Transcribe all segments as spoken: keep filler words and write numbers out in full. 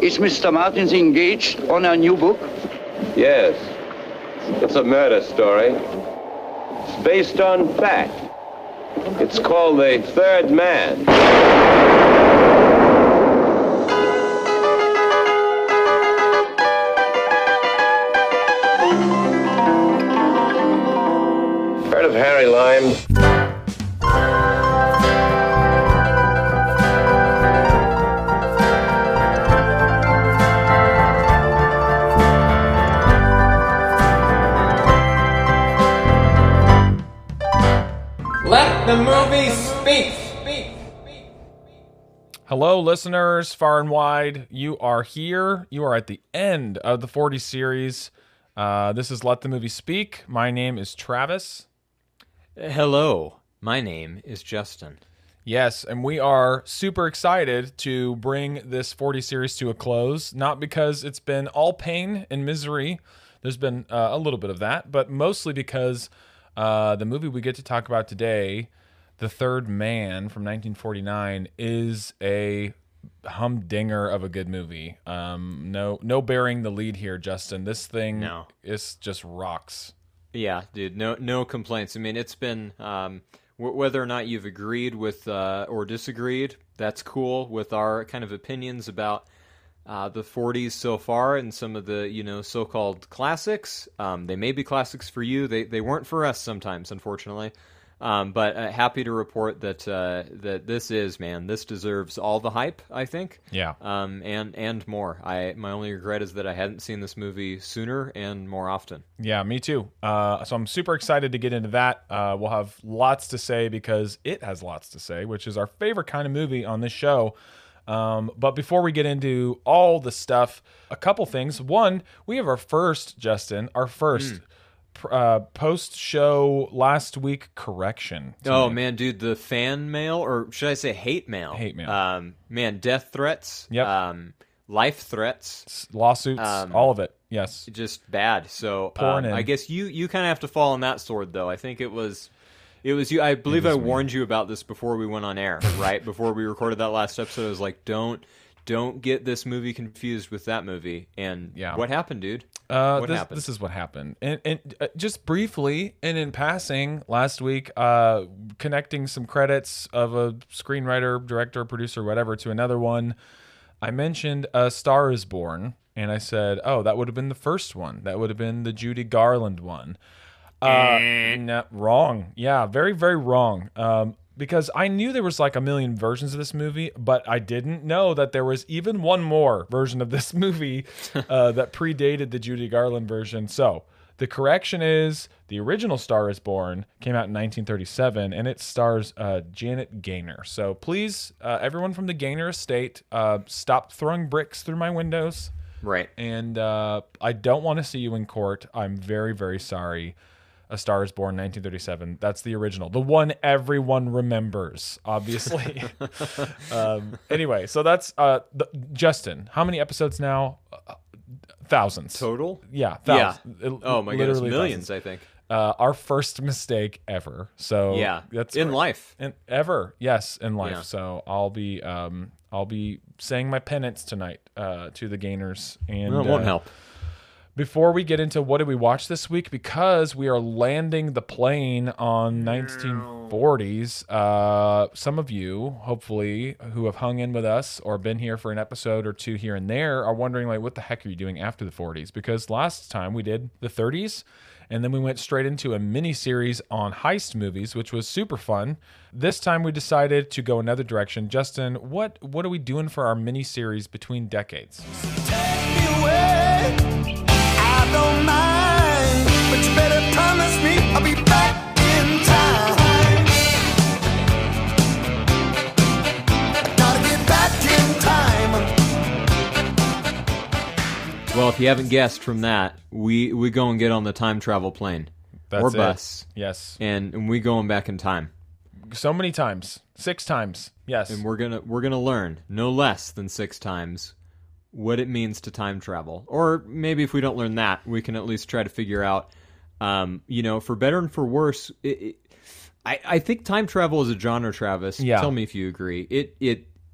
Is Mister Martins engaged on a new book? Yes. It's a murder story. It's based on fact. It's called The Third Man. Heard of Harry Lime? Let the movie speak. Hello, listeners, far and wide. You are here. You are at the end of the forty series. Uh, this is Let the Movie Speak. My name is Travis. Hello, my name is Justin. Yes, and we are super excited to bring this forty series to a close. Not because it's been all pain and misery. There's been uh, a little bit of that, but mostly because uh, the movie we get to talk about today, The Third Man from nineteen forty-nine, is a humdinger of a good movie. Um, no, no bearing the lead here, Justin. This thing No. is just rocks. Yeah, dude, no no complaints. I mean, it's been, um, w- whether or not you've agreed with uh, or disagreed, that's cool with our kind of opinions about uh, the forties so far and some of the, you know, so-called classics. Um, they may be classics for you. They, they weren't for us sometimes, unfortunately. Um, but uh, happy to report that uh, that this is, man, this deserves all the hype, I think. Yeah. Um, and and more. I my only regret is that I hadn't seen this movie sooner and more often. Yeah, me too. Uh, so I'm super excited to get into that. Uh, we'll have lots to say because it has lots to say, which is our favorite kind of movie on this show. Um, but before we get into all the stuff, a couple things. One, we have our first, Justin, our first. Mm. Uh, post-show last week correction. Oh, me. man, dude, the fan mail, or should I say hate mail? Hate mail. Um, man, death threats, yep. um, life threats. Lawsuits, um, all of it, yes. Just bad. So um, I guess you, you kind of have to fall on that sword, though. I think it was... It was you. I believe I me. warned you about this before we went on air, right? Before we recorded that last episode, I was like, don't... Don't get this movie confused with that movie. And yeah. what happened, dude? Uh, what this, happened? This is what happened. And, and uh, just briefly, and in passing, last week, uh, connecting some credits of a screenwriter, director, producer, whatever, to another one, I mentioned A Star is Born, and I said, oh, that would have been the first one. That would have been the Judy Garland one. Uh, no, wrong. Yeah, very, very wrong. Um, Because I knew there was like a million versions of this movie, but I didn't know that there was even one more version of this movie uh, that predated the Judy Garland version. So the correction is the original Star is Born came out in nineteen thirty-seven, and it stars uh, Janet Gaynor. So please, uh, everyone from the Gaynor estate, uh, stop throwing bricks through my windows. Right. And uh, I don't want to see you in court. I'm very, very sorry. A Star is Born, nineteen thirty-seven. That's the original. The one everyone remembers, obviously. um, anyway, so that's... Uh, the, Justin, how many episodes now? Uh, thousands. Total? Yeah, thousands. Yeah. It, oh, my goodness. Millions, thousands. I think. Uh, our first mistake ever. So yeah, that's in life. In, ever, yes, in life. Yeah. So I'll be um, I'll be saying my penance tonight uh, to the Gaynors. And well, it won't uh, help. Before we get into what did we watch this week, because we are landing the plane on nineteen forties, uh, some of you, hopefully, who have hung in with us or been here for an episode or two here and there are wondering, like, what the heck are you doing after the forties? Because last time we did the thirties, and then we went straight into a mini-series on heist movies, which was super fun. This time we decided to go another direction. Justin, what, what are we doing for our mini-series between decades? Take me away. I don't mind, but you better promise me I'll be back in time. Gotta get back in time. Well, if you haven't guessed from that, we, we go and get on the time travel plane. That's or it. bus. Yes. And, and we going back in time. So many times. Six times. Yes. And we're gonna we're gonna learn no less than six times what it means to time travel. Or maybe if we don't learn that, we can at least try to figure out, um, you know, for better and for worse. It, it, I I think time travel is a genre, Travis. Yeah. Tell me if you agree. It it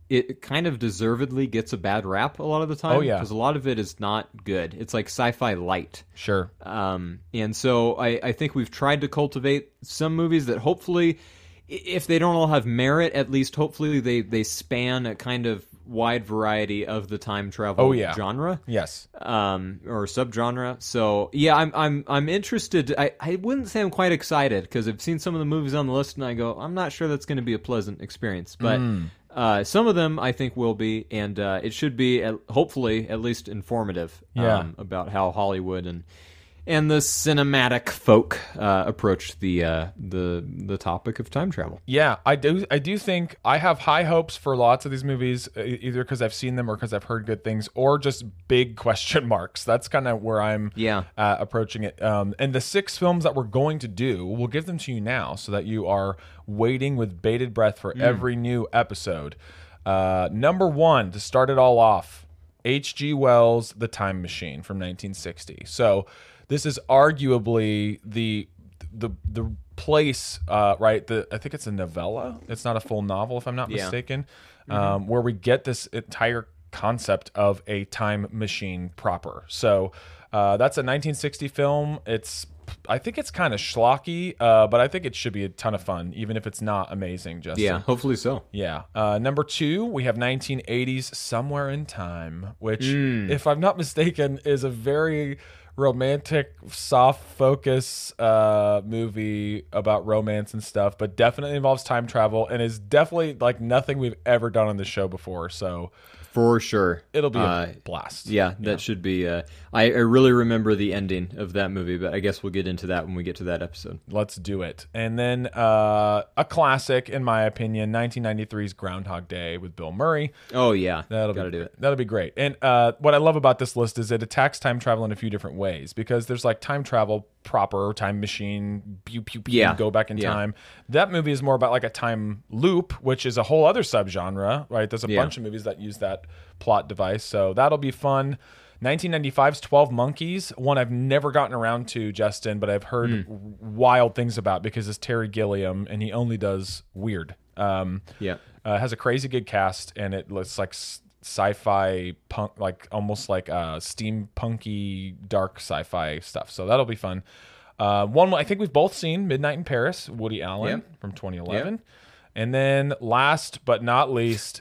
it kind of deservedly gets a bad rap a lot of the time. Oh, yeah. Because a lot of it is not good. It's like sci-fi light. Sure. Um, and so I, I think we've tried to cultivate some movies that hopefully, if they don't all have merit, at least hopefully they, they span a kind of wide variety of the time travel Oh, yeah. genre. Yes. Um, or subgenre. So yeah, I'm I'm I'm interested. I, I wouldn't say I'm quite excited because I've seen some of the movies on the list and I go, I'm not sure that's going to be a pleasant experience. But Mm. uh, some of them I think will be, and uh, it should be at, hopefully at least informative. Yeah. Um, about how Hollywood and and the cinematic folk uh, approach the uh, the the topic of time travel. Yeah, I do. I do think I have high hopes for lots of these movies, e- either because I've seen them or because I've heard good things, or just big question marks. That's kind of where I'm Yeah. uh, approaching it. Um, and the six films that we're going to do, we'll give them to you now, so that you are waiting with bated breath for every new episode. Uh, number one, to start it all off, H G Wells' The Time Machine from nineteen sixty. So this is arguably the the the place, uh, right? The I think it's a novella. It's not a full novel, if I'm not Yeah. mistaken, um, where we get this entire concept of a time machine proper. So uh, that's a nineteen sixty film. It's I think it's kind of schlocky, uh, but I think it should be a ton of fun, even if it's not amazing. Justin. Yeah, hopefully so. Yeah. Uh, number two, we have nineteen eighties Somewhere in Time, which, Hmm. if I'm not mistaken, is a very romantic, soft focus uh, movie about romance and stuff, but definitely involves time travel and is definitely like nothing we've ever done on the show before. So For sure. it'll be a Uh, blast. Yeah, that should be. Uh, I, I really remember the ending of that movie, but I guess we'll get into that when we get to that episode. Let's do it. And then uh, a classic, in my opinion, nineteen ninety-three's Groundhog Day with Bill Murray. Oh yeah, That'll gotta be, do it. That'll be great. And uh, what I love about this list is it attacks time travel in a few different ways, because there's like time travel proper, time machine, pew pew pew, Yeah. go back in Yeah. time. That movie is more about like a time loop, which is a whole other subgenre, right? There's a Yeah. bunch of movies that use that plot device, so that'll be fun. nineteen ninety-five's twelve Monkeys, one I've never gotten around to, Justin, but I've heard Hmm. wild things about because it's Terry Gilliam and he only does weird. Um, Yeah. uh, it has a crazy good cast, and it looks like s- sci-fi punk, like almost like uh, steampunky, dark sci-fi stuff. So that'll be fun. Uh, one I think we've both seen, Midnight in Paris, Woody Allen Yep. from twenty eleven, and then last but not least,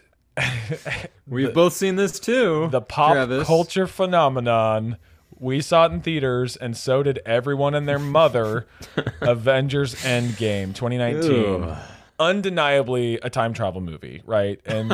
We've both seen this too. the pop Travis. culture phenomenon. We saw it in theaters, and so did everyone and their mother. Avengers Endgame twenty nineteen. Ew. Undeniably a time travel movie, right? And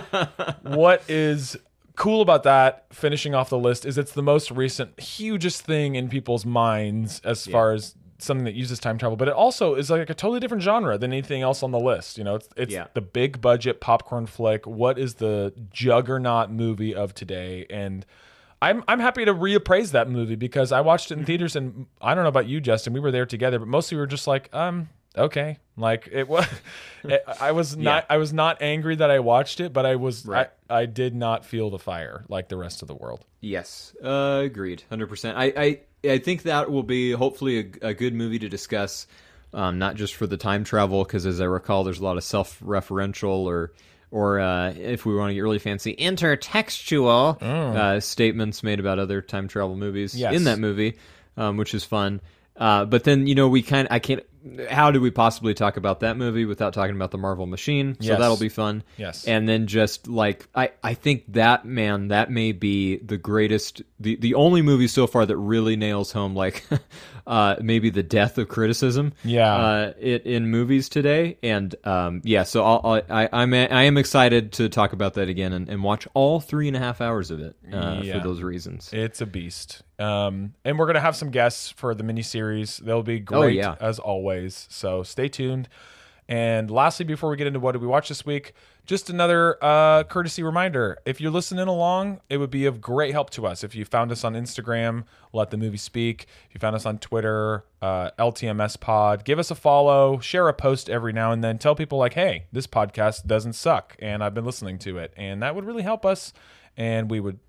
what is cool about that, finishing off the list, is it's the most recent, hugest thing in people's minds as far as something that uses time travel, but it also is like a totally different genre than anything else on the list. You know, it's it's Yeah. the big budget popcorn flick. What is the juggernaut movie of today? And I'm I'm happy to reappraise that movie because I watched it in theaters, and I don't know about you, Justin. We were there together, but mostly we were just like, um, okay, like it was. it, I was not I was not angry that I watched it, but I was Right. I, I did not feel the fire like the rest of the world. Yes, uh, agreed, hundred percent. I, I I think that will be hopefully a, a good movie to discuss, um, not just for the time travel, because as I recall, there's a lot of self-referential or or uh, if we want to get really fancy, intertextual uh, statements made about other time travel movies Yes. in that movie, um, which is fun. Uh, but then, you know, we kind of, I can't, how do we possibly talk about that movie without talking about the Marvel Machine? So Yes. that'll be fun. Yes. And then just like, I, I think that, man, that may be the greatest, the, the only movie so far that really nails home, like, uh, maybe the death of criticism. Yeah. Uh, it, in movies today. And, um, yeah, so I'll, I'll, I, I'm, I am excited to talk about that again and, and watch all three and a half hours of it, uh, Yeah. for those reasons. It's a beast. Um, and we're going to have some guests for the miniseries. They'll be great yeah. as always. So stay tuned. And lastly, before we get into what did we watch this week, just another uh, courtesy reminder. If you're listening along, it would be of great help to us. If you found us on Instagram, Let the Movie Speak. If you found us on Twitter, uh, L T M S Pod, give us a follow, share a post every now and then. Tell people like, hey, this podcast doesn't suck, and I've been listening to it. And that would really help us. And we would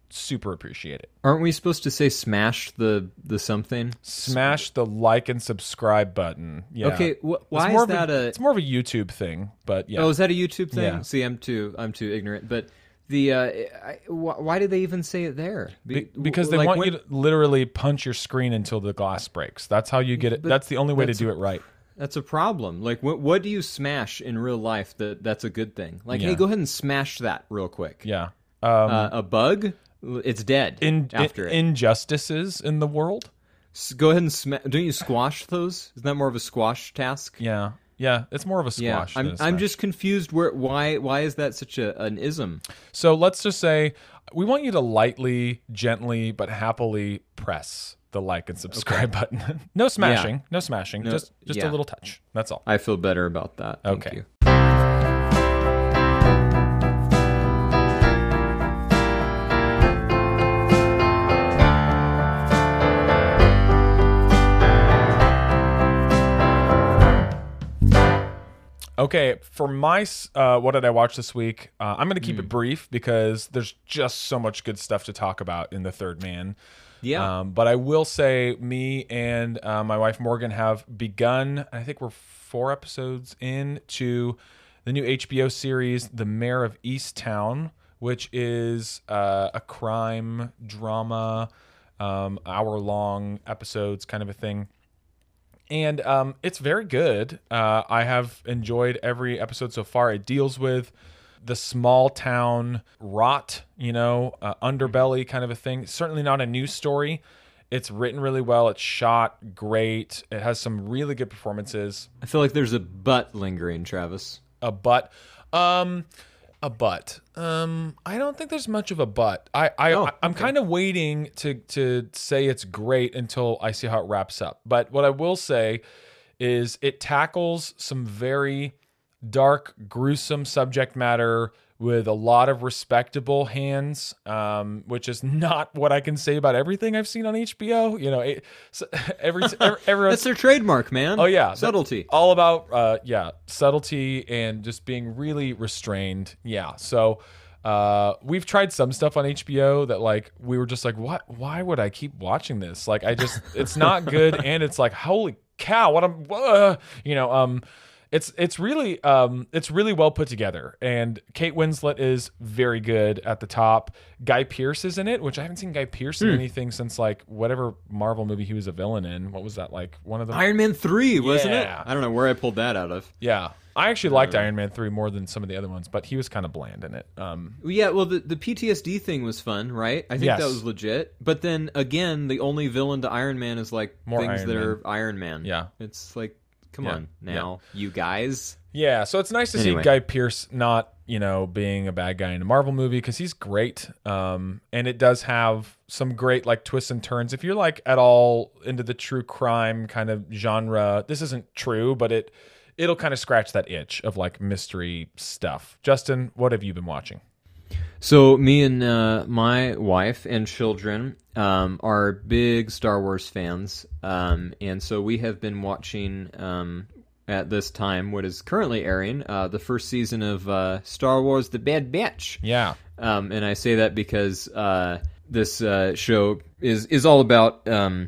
super appreciate it. Aren't we supposed to say smash the the something? Smash the like and subscribe button. Yeah. Okay, wh- It's why more is of that a? It's more of a YouTube thing, but yeah. Oh, is that a YouTube thing? Yeah. See, I'm too I'm too ignorant. But the uh, I, wh- why did they even say it there? Be- because they like want when- you to literally punch your screen until the glass breaks. That's how you get it. But That's the only way to that's- do it right. That's a problem. Like, what what do you smash in real life that that's a good thing? Like, Yeah. hey, go ahead and smash that real quick. Yeah. Um, Uh, a bug, it's dead in, after in, it. injustices in the world. S- go ahead and smash. Don't you squash those? Isn't that more of a squash task? Yeah. Yeah. It's more of a Yeah, squash. than I'm a I'm smash. just confused. Where why why is that such a an ism? So let's just say we want you to lightly, gently, but happily press the like and subscribe button. No smashing. No smashing. No- just just yeah. a little touch. That's all. I feel better about that. Thank Okay. you. Okay, for my s- uh, what did I watch this week? Uh, I'm going to keep Hmm. it brief because there's just so much good stuff to talk about in The Third Man. Yeah. Um, but I will say, me and uh, my wife Morgan have begun. I think we're four episodes in to the new H B O series, The Mayor of Easttown, which is uh, a crime drama, um, hour-long episodes, kind of a thing. And um, it's very good. Uh, I have enjoyed every episode so far. It deals with the small town rot, you know, uh, underbelly kind of a thing. Certainly not a news story. It's written really well. It's shot great. It has some really good performances. I feel like there's a butt lingering, Travis. A butt. Um, a butt. Um, I don't think there's much of a butt. I, I, Oh, I I'm okay. kind of waiting to to say it's great until I see how it wraps up. But what I will say is it tackles some very dark, gruesome subject matter with a lot of respectable hands, um, which is not what I can say about everything I've seen on H B O. You know, it, so every, every everyone's That's their trademark, man. Oh yeah, subtlety. all about uh, yeah, subtlety and just being really restrained. Yeah, so uh, we've tried some stuff on H B O that like we were just like, what? Why would I keep watching this? Like, I just it's not good, and it's like, holy cow, what I'm, uh, you know, um. It's it's really um it's really well put together, and Kate Winslet is very good at the top. Guy Pearce is in it, which I haven't seen Guy Pearce in Hmm. anything since like whatever Marvel movie he was a villain in. What was that, like one of the Iron Man three, wasn't Yeah. it? I don't know where I pulled that out of. Yeah, I actually liked Iron Man three more than some of the other ones, but he was kind of bland in it. Um, Yeah, well, the, the P T S D thing was fun, right? I think Yes. that was legit. But then again, the only villain to Iron Man is like More things Iron that Man. are Iron Man. Yeah. It's like, come Yeah. on now, you guys. yeah, so it's nice to Anyway. see Guy Pearce not, you know, being a bad guy in a Marvel movie because he's great. Um, and it does have some great like twists and turns. If you're like at all into the true crime kind of genre, this isn't true, but it it'll kind of scratch that itch of like mystery stuff. Justin, what have you been watching? So me and uh, my wife and children um, are big Star Wars fans, um, and so we have been watching um, at this time what is currently airing uh, the first season of uh, Star Wars: The Bad Batch. Yeah. Um, and I say that because uh, this uh, show is is all about um,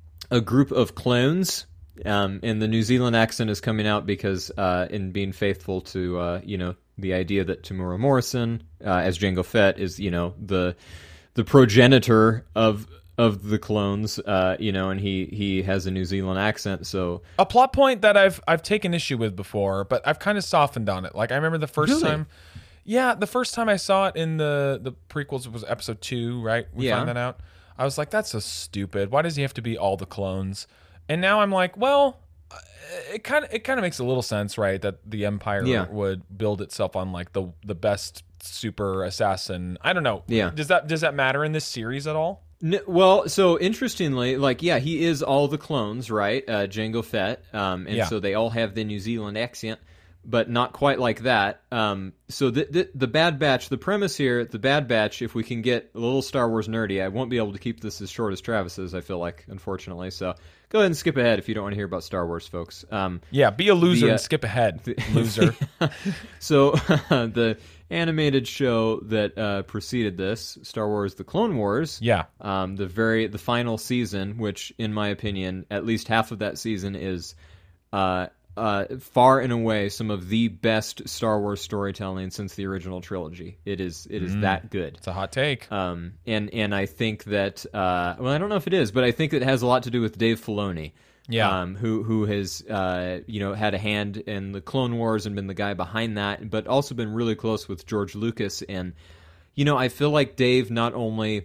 a group of clones, um, and the New Zealand accent is coming out because uh, in being faithful to uh, you know the idea that Tamura Morrison uh, as Jango Fett is you know the the progenitor of of the clones, uh, you know, and he he has a New Zealand accent, so A plot point that I've I've taken issue with before, but I've kind of softened on it. Like I remember the first Really? time, yeah, the first time I saw it in the the prequels was episode two, right? We Yeah. find that out. I was like, that's so stupid. Why does he have to be all the clones? And now I'm like, well, uh, it kind of it kind of makes a little sense, right? That the Empire Yeah. would build itself on like the the best super assassin. I don't know. Yeah. Does that does that matter in this series at all? N- well, so interestingly, like, yeah, he is all the clones, right? Uh, Jango Fett, um, and Yeah. so they all have the New Zealand accent. but not quite like that. Um, so the, the the Bad Batch, the premise here, the Bad Batch, if we can get a little Star Wars nerdy, I won't be able to keep this as short as Travis's, I feel like, unfortunately. So go ahead and skip ahead if you don't want to hear about Star Wars, folks. Um, Yeah, be a loser the, uh, and skip ahead, loser. So the animated show that uh, preceded this, Star Wars: The Clone Wars, Yeah. um, the very the final season, which in my opinion, at least half of that season is uh, uh, far and away some of the best Star Wars storytelling since the original trilogy. It is it is that good. It's a hot take. Um, and and I think that uh, well, I don't know if it is, but I think it has a lot to do with Dave Filoni. Yeah. Um, who who has uh, you know had a hand in the Clone Wars and been the guy behind that, but also been really close with George Lucas. And you know, I feel like Dave not only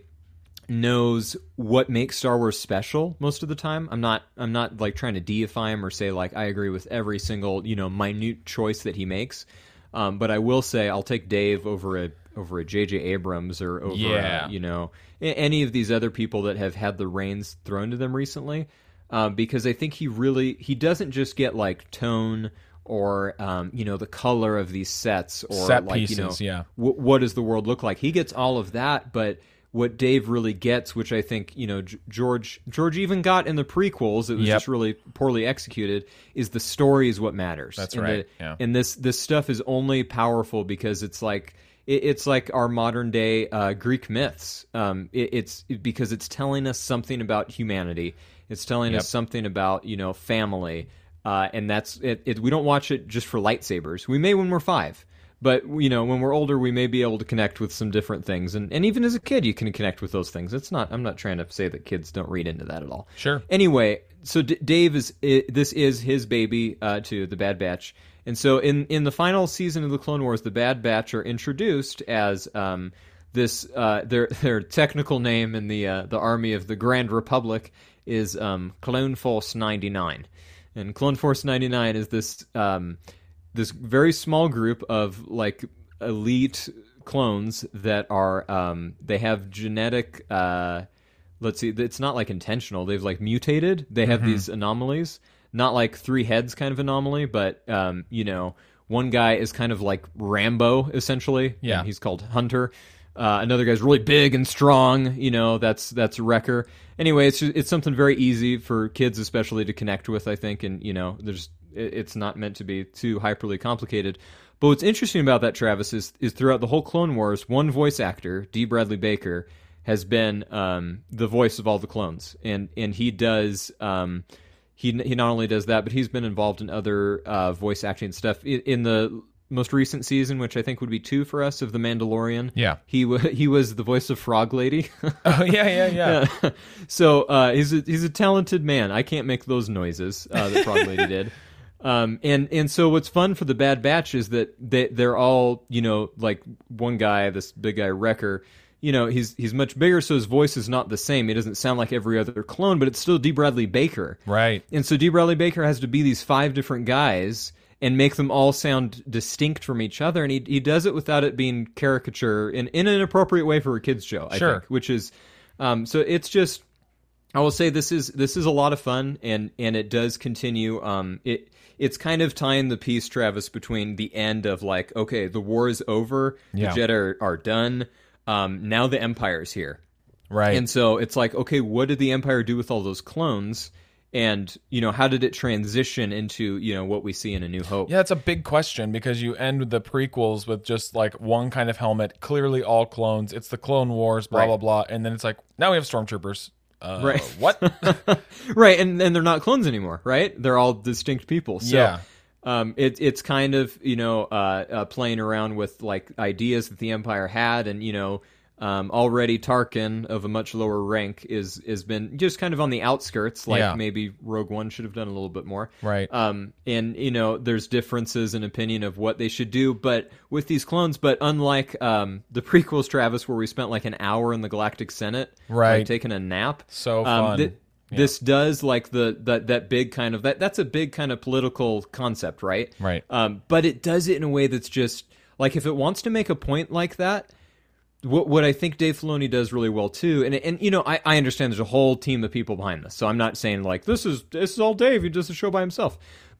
knows what makes Star Wars special most of the time. I'm not I'm not like trying to deify him or say like I agree with every single you know minute choice that he makes. Um, but I will say I'll take Dave over a over a J J Abrams or over Yeah. a, you know a- any of these other people that have had the reins thrown to them recently. Um, because I think he really he doesn't just get like tone or um, you know the color of these sets or Set like pieces, you know yeah. w- what does the world look like. He gets all of that, but what Dave really gets, which I think you know G- George George even got in the prequels, it was Yep. just really poorly executed. Is the story is what matters. That's and right, the- yeah. And this this stuff is only powerful because it's like. It's like our modern day uh, Greek myths. Um, it, it's because it's telling us something about humanity. It's telling Yep. us something about you know family, uh, and that's it, it. We don't watch it just for lightsabers. We may when we're five, but you know when we're older, we may be able to connect with some different things. And, and even as a kid, you can connect with those things. It's not. I'm not trying to say that kids don't read into that at all. Sure. Anyway, so D- Dave is I this is his baby uh, to the Bad Batch. And so in, in the final season of the Clone Wars, the Bad Batch are introduced as um, this uh, their their technical name in the uh, the army of the Grand Republic is um, Clone Force ninety-nine, and Clone Force ninety-nine is this um, this very small group of like elite clones that are um, they have genetic. Uh, let's see, it's not like intentional. They've like mutated. They have these anomalies. Not like three heads kind of anomaly, but, um, you know, one guy is kind of like Rambo, essentially. Yeah. And he's called Hunter. Uh, another guy's really big and strong. You know, that's that's Wrecker. Anyway, it's it's something very easy for kids especially to connect with, I think. And, you know, there's it, it's not meant to be too hyperly complicated. But what's interesting about that, Travis, is, is throughout the whole Clone Wars, one voice actor, D. Bradley Baker, has been um, the voice of all the clones. And, and he does... Um, He he not only does that, but he's been involved in other uh, voice acting stuff. In, in the most recent season, which I think would be two for us, of The Mandalorian, Yeah. he w- he was the voice of Frog Lady. Oh, yeah, yeah, yeah. So uh, he's a, he's a talented man. I can't make those noises uh, that Frog Lady did. Um, and and so what's fun for the Bad Batch is that they they're all you know like one guy, this big guy Wrecker. You know, he's he's much bigger, so his voice is not the same. He doesn't sound like every other clone, but it's still D. Bradley Baker. Right. And so D. Bradley Baker has to be these five different guys and make them all sound distinct from each other. And he he does it without it being caricature in, in an appropriate way for a kid's show, I Sure. think. Which is, um, so it's just, I will say this is this is a lot of fun, and, and it does continue. Um, it It's kind of tying the piece, Travis, between the end of like, okay, the war is over, Yeah. the Jedi are, are done. Um, now the Empire's here. Right. And so it's like, okay, what did the Empire do with all those clones? And, you know, how did it transition into, you know, what we see in A New Hope? Yeah, it's a big question because you end the prequels with just like one kind of helmet, clearly all clones. It's the Clone Wars, blah, Right. blah, blah. And then it's like, now we have stormtroopers. Uh, Right. What? Right, and, and they're not clones anymore, right? They're all distinct people. So, Yeah. Um, it, it's kind of, you know, uh, uh, playing around with, like, ideas that the Empire had, and, you know, um, already Tarkin, of a much lower rank, is is been just kind of on the outskirts, like Yeah. maybe Rogue One should have done a little bit more. Right. Um, and, you know, there's differences in opinion of what they should do, but with these clones, but unlike um, the prequels, Travis, where we spent, like, an hour in the Galactic Senate, Right. like, taking a nap. So Um, fun. thi- This does like the that that big kind of that that's a big kind of political concept, right? Right. Um, but it does it in a way that's just like if it wants to make a point like that. What what I think Dave Filoni does really well too, and and you know I, I understand there's a whole team of people behind this, so I'm not saying like this is this is all Dave, he does the show by himself.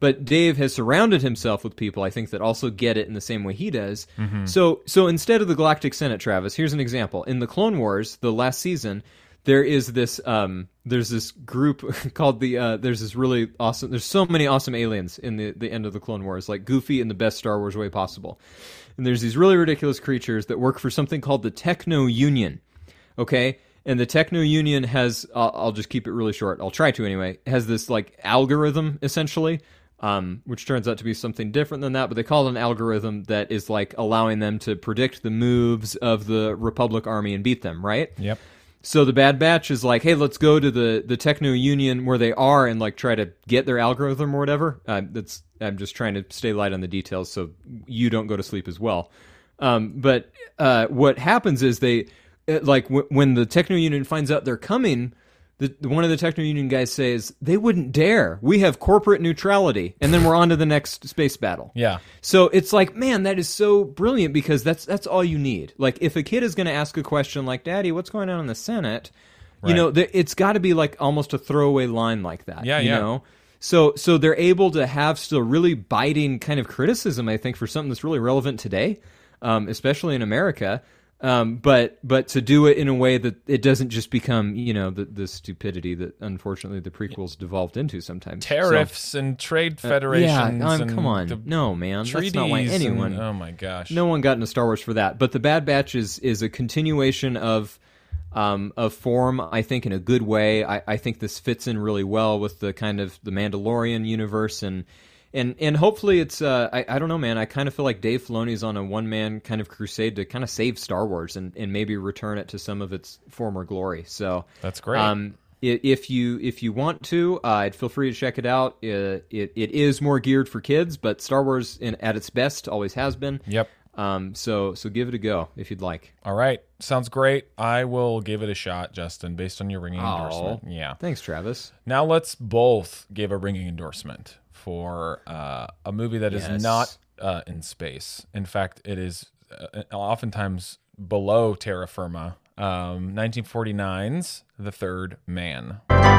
But Dave has surrounded himself with people, I think, that also get it in the same way he does. Mm-hmm. So, so instead of the Galactic Senate, Travis, here's an example. In the Clone Wars, the last season, there is this um, there's this group called the uh, there's this really awesome. There's so many awesome aliens in the the end of the Clone Wars, like Goofy in the best Star Wars way possible. And there's these really ridiculous creatures that work for something called the Techno Union. Okay. And the Techno Union has, uh, I'll just keep it really short, I'll try to anyway, has this like algorithm essentially, um, which turns out to be something different than that, but they call it an algorithm that is like allowing them to predict the moves of the Republic Army and beat them, right? Yep. So the Bad Batch is like, hey, let's go to the, the Techno Union where they are and like try to get their algorithm or whatever. Uh, that's I'm just trying to stay light on the details so you don't go to sleep as well. Um, but uh, what happens is they... Like w- when the Techno Union finds out they're coming, the, one of the Techno Union guys says, they wouldn't dare. We have corporate neutrality. And then we're on to the next space battle. Yeah. So it's like, man, that is so brilliant because that's that's all you need. Like if a kid is going to ask a question like, Daddy, what's going on in the Senate? Right. You know, th- it's got to be like almost a throwaway line like that. Yeah, you yeah. know? So, so they're able to have still really biting kind of criticism, I think, for something that's really relevant today, um, especially in America. Um, but but to do it in a way that it doesn't just become, you know, the, the stupidity that unfortunately the prequels devolved into sometimes. Tariffs So, and trade uh, federations. yeah, um, and come on. the No, man. treaties That's not why anyone... and- oh, my gosh. No one got into Star Wars for that. But the Bad Batch is, is a continuation of um, of form, I think, in a good way. I, I think this fits in really well with the kind of the Mandalorian universe and... And and hopefully it's, uh, I, I don't know, man, I kind of feel like Dave Filoni's on a one-man kind of crusade to kind of save Star Wars and, and maybe return it to some of its former glory. So That's great. Um, i- if you if you want to, uh, feel free to check it out. Uh, it it is more geared for kids, but Star Wars in, at its best always has been. Yep. Um, so so give it a go if you'd like. All right. Sounds great. I will give it a shot, Justin, based on your ringing endorsement. Yeah. Thanks, Travis. Now let's both give a ringing endorsement for uh, a movie that is Yes. not uh, in space. In fact, it is uh, oftentimes below terra firma. Um, nineteen forty-nine's The Third Man.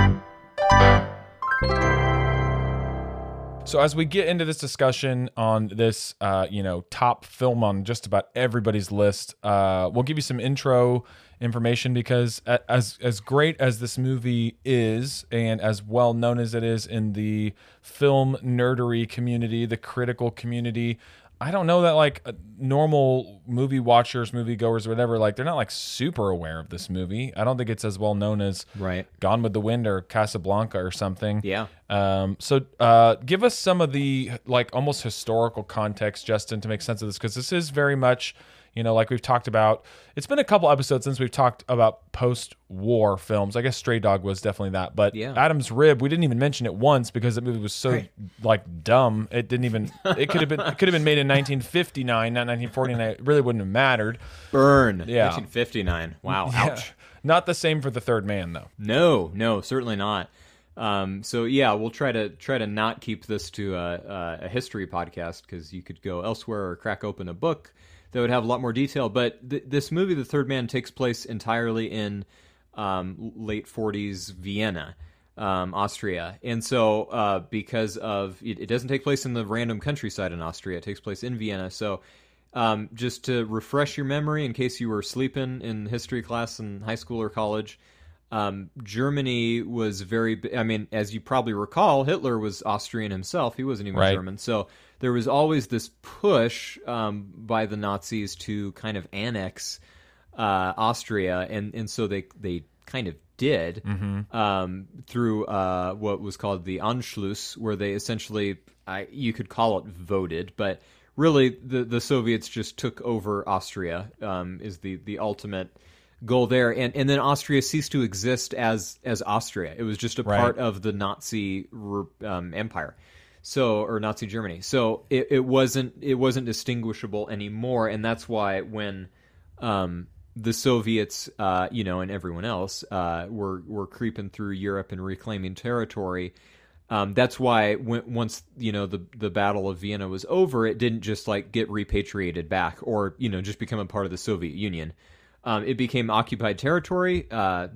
So as we get into this discussion on this, uh, you know, top film on just about everybody's list, uh, we'll give you some intro information because as as great as this movie is and as well known as it is in the film nerdery community, the critical community, I don't know that like uh, normal movie watchers, movie goers, whatever, like they're not like super aware of this movie. I don't think it's as well known as Right. Gone with the Wind or Casablanca or something. Yeah. Um, so uh, give us some of the like almost historical context, Justin, to make sense of this, because this is very much, you know, like we've talked about. It's been a couple episodes since we've talked about post-war films. I guess Stray Dog was definitely that, but Yeah. Adam's Rib, we didn't even mention it once because the movie was so Right. like dumb. It didn't even. It could have been. It could have been made in nineteen fifty-nine, not nineteen forty-nine. It really wouldn't have mattered. Burn. Yeah. nineteen fifty-nine. Wow. Yeah. Ouch. Not the same for The Third Man, though. No, no, certainly not. Um, so yeah, we'll try to try to not keep this to a, a, a history podcast because you could go elsewhere or crack open a book that would have a lot more detail. But th- this movie, The Third Man, takes place entirely in um, late forties Vienna, um, Austria, and so uh, because of it, it doesn't take place in the random countryside in Austria. It takes place in Vienna. So. Um, just to refresh your memory, in case you were sleeping in history class in high school or college, um, Germany was very. I mean, as you probably recall, Hitler was Austrian himself. He wasn't even Right. German. So there was always this push um, by the Nazis to kind of annex uh, Austria, and and so they they kind of did Mm-hmm. um, through uh, what was called the Anschluss, where they essentially, I, you could call it voted, but really the, the Soviets just took over Austria, um, is the, the ultimate goal there. And and then Austria ceased to exist as as Austria. It was just a Right. part of the Nazi um, empire. So, or Nazi Germany. So it, it wasn't it wasn't distinguishable anymore, and that's why when um, the Soviets, uh, you know, and everyone else uh, were were creeping through Europe and reclaiming territory. Um, that's why when, once you know the the Battle of Vienna was over, it didn't just like get repatriated back or you know just become a part of the Soviet Union. Um, it became occupied territory uh, that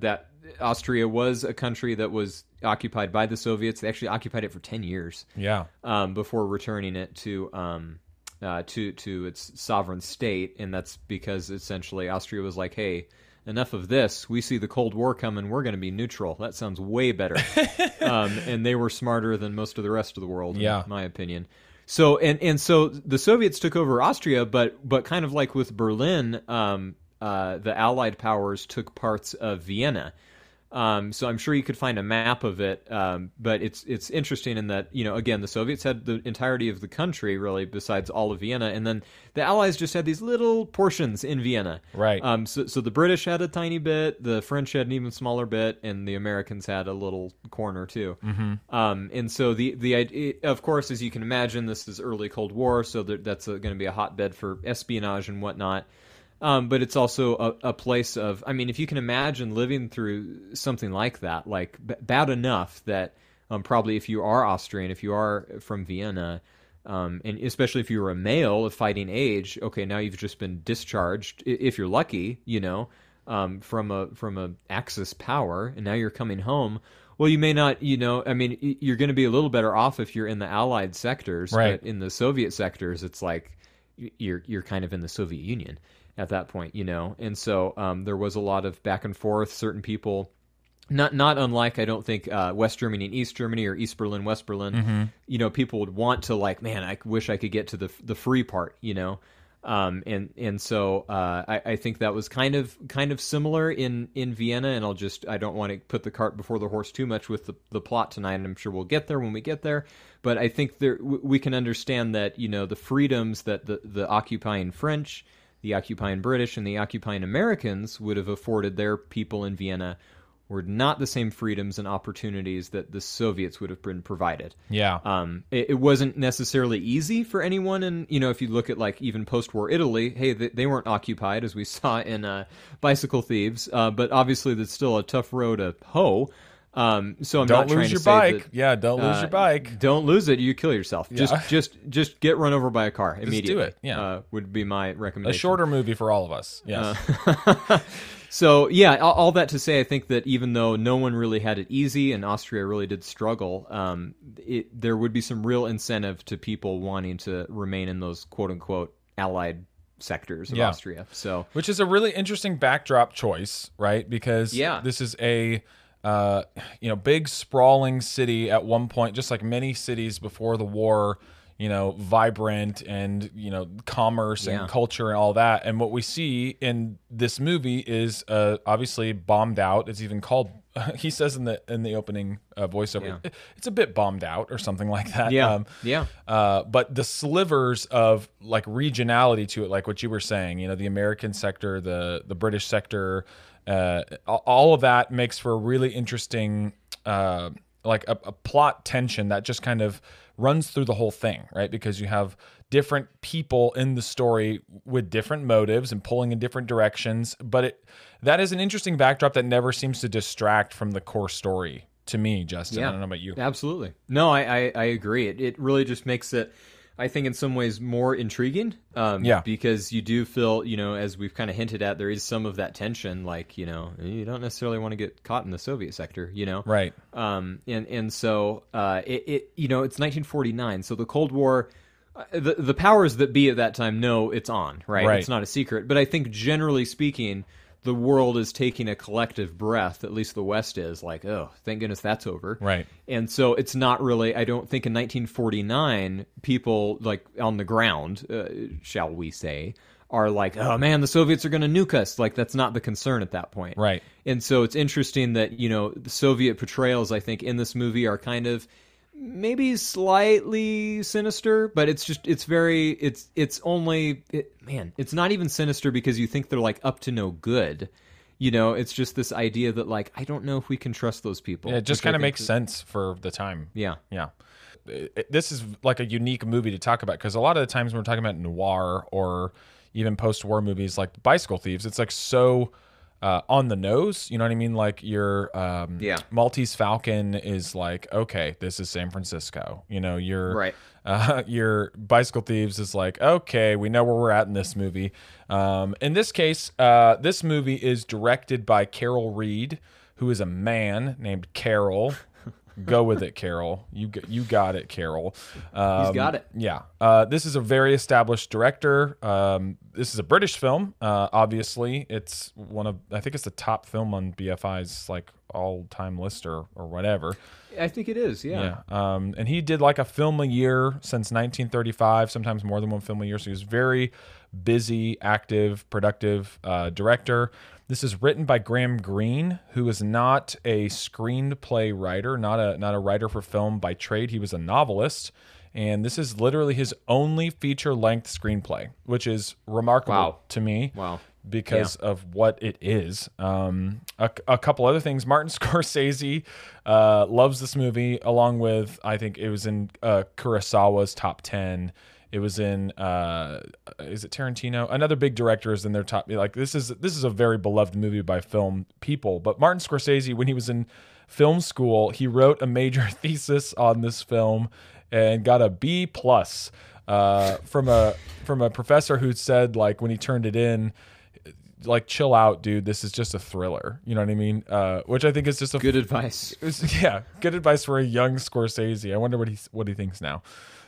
Austria was a country that was occupied by the Soviets. They actually occupied it for ten years. Yeah. Um, before returning it to um, uh, to to its sovereign state, and that's because essentially Austria was like, "Hey, enough of this. We see the Cold War coming. We're going to be neutral. That sounds way better." um, and they were smarter than most of the rest of the world, Yeah. in my opinion. So and and so the Soviets took over Austria, but but kind of like with Berlin, um, uh, the Allied powers took parts of Vienna. Um, so I'm sure you could find a map of it, um, but it's it's interesting in that, you know, again, the Soviets had the entirety of the country, really, besides all of Vienna, and then the Allies just had these little portions in Vienna. Right. Um, so, so the British had a tiny bit, the French had an even smaller bit, and the Americans had a little corner, too. Mm-hmm. Um, and so, the, the idea, of course, as you can imagine, this is early Cold War, so there, that's going to be a hotbed for espionage and whatnot. Um, but it's also a, a place of, I mean, if you can imagine living through something like that, like b- bad enough that um, probably if you are Austrian, if you are from Vienna, um, and especially if you were a male of fighting age, okay, now you've just been discharged, i- if you're lucky, you know, um, from a from a Axis power, and now you're coming home. Well, you may not, you know, I mean, y- you're going to be a little better off if you're in the Allied sectors, Right. but in the Soviet sectors, it's like y- you're you're kind of in the Soviet Union at that point, you know, and so um, there was a lot of back and forth. Certain people, not not unlike, I don't think, uh, West Germany and East Germany, or East Berlin, West Berlin. Mm-hmm. You know, people would want to, like, man, I wish I could get to the the free part, you know, um, and and so uh, I, I think that was kind of kind of similar in, in Vienna. And I'll just I don't want to put the cart before the horse too much with the, the plot tonight, and I'm sure we'll get there when we get there. But I think there we can understand that, you know, the freedoms that the the occupying French, the occupying British, and the occupying Americans would have afforded their people in Vienna were not the same freedoms and opportunities that the Soviets would have been provided. Yeah. Um, it, it wasn't necessarily easy for anyone, and, you know, if you look at, like, even post-war Italy, hey, they, they weren't occupied, as we saw in uh, Bicycle Thieves, uh, but obviously that's still a tough road to hoe. Um, so I'm don't not trying lose to your say bike. that, yeah, don't lose uh, your bike. Don't lose it. You kill yourself. Yeah. Just, just, just get run over by a car immediately. do it, yeah. uh, would be my recommendation. A shorter movie for all of us. Yes. Uh, so yeah, all, all that to say, I think that even though no one really had it easy, and Austria really did struggle, um, it, there would be some real incentive to people wanting to remain in those quote unquote Allied sectors of Yeah. Austria. So Which is a really interesting backdrop choice, right? Because Yeah. this is a uh, you know, big sprawling city at one point, just like many cities before the war, you know, vibrant and, you know, commerce Yeah. and culture and all that. And what we see in this movie is uh, obviously bombed out. It's even called, he says in the in the opening uh, voiceover, Yeah. it's a bit bombed out or something like that. yeah, Um, yeah, uh, but the slivers of like regionality to it, like what you were saying, you know, the American sector, the the British sector, uh, all of that makes for a really interesting, uh, like a, a plot tension that just kind of runs through the whole thing, right? Because you have different people in the story with different motives and pulling in different directions. But it that is an interesting backdrop that never seems to distract from the core story to me, Justin. yeah. I don't know about you. Absolutely. No, I, I, I agree. It, it really just makes it, I think, in some ways more intriguing. Um, Yeah. Because you do feel, you know, as we've kind of hinted at, there is some of that tension. Like, you know, you don't necessarily want to get caught in the Soviet sector, you know? Right. Um, and and so uh, it, it you know, it's nineteen forty-nine, so the Cold War, uh, the the powers that be at that time know it's on, right? Right. It's not a secret. But I think generally speaking, the world is taking a collective breath. At least the West is, like, oh, thank goodness that's over, Right. And so it's not really. I don't think in nineteen forty-nine people like on the ground, uh, shall we say, are like, oh man, the Soviets are going to nuke us. Like, that's not the concern at that point. Right. And so it's interesting that, you know, the Soviet portrayals, I think, in this movie are kind of maybe slightly sinister, but it's just, it's very, it's, it's only, it, man, it's not even sinister because you think they're like up to no good. You know, it's just this idea that, like, I don't know if we can trust those people. Yeah, it just which I kind of think makes is- sense for the time. Yeah. Yeah. It- it- this is like a unique movie to talk about because a lot of the times when we're talking about noir or even post-war movies like Bicycle Thieves, it's like so uh, on the nose. You know what I mean? Like your um, Yeah. Maltese Falcon is like, okay, this is San Francisco. You know, your Right. uh, your Bicycle Thieves is like, okay, we know where we're at in this movie. Um, in this case, uh, this movie is directed by Carol Reed, who is a man named Carol. Go with it, Carol. You g- you got it, Carol. Um, He's got it. Yeah. Uh, this is a very established director. Um, this is a British film. Uh, obviously, it's one of I think it's the top film on B F I's like all-time list or or whatever. I think it is, yeah. Yeah. Um, and he did like a film a year since nineteen thirty-five, sometimes more than one film a year. So he was very busy, active, productive uh, director. This is written by Graham Greene, who is not a screenplay writer, not a not a writer for film by trade. He was a novelist, and this is literally his only feature-length screenplay, which is remarkable Wow. to me. Wow. Because of what it is. Um, a, a couple other things. Martin Scorsese uh, loves this movie, along with, I think it was in uh, Kurosawa's top ten. It was in, uh, is it Tarantino? Another big director is in their top. Like this is this is a very beloved movie by film people. But Martin Scorsese, when he was in film school, he wrote a major thesis on this film and got a B plus uh, from a from a professor who said like when he turned it in, like chill out, dude. This is just a thriller. You know what I mean? Uh, which I think is just a Good advice. it's- yeah, good advice for a young Scorsese. I wonder what he what he thinks now.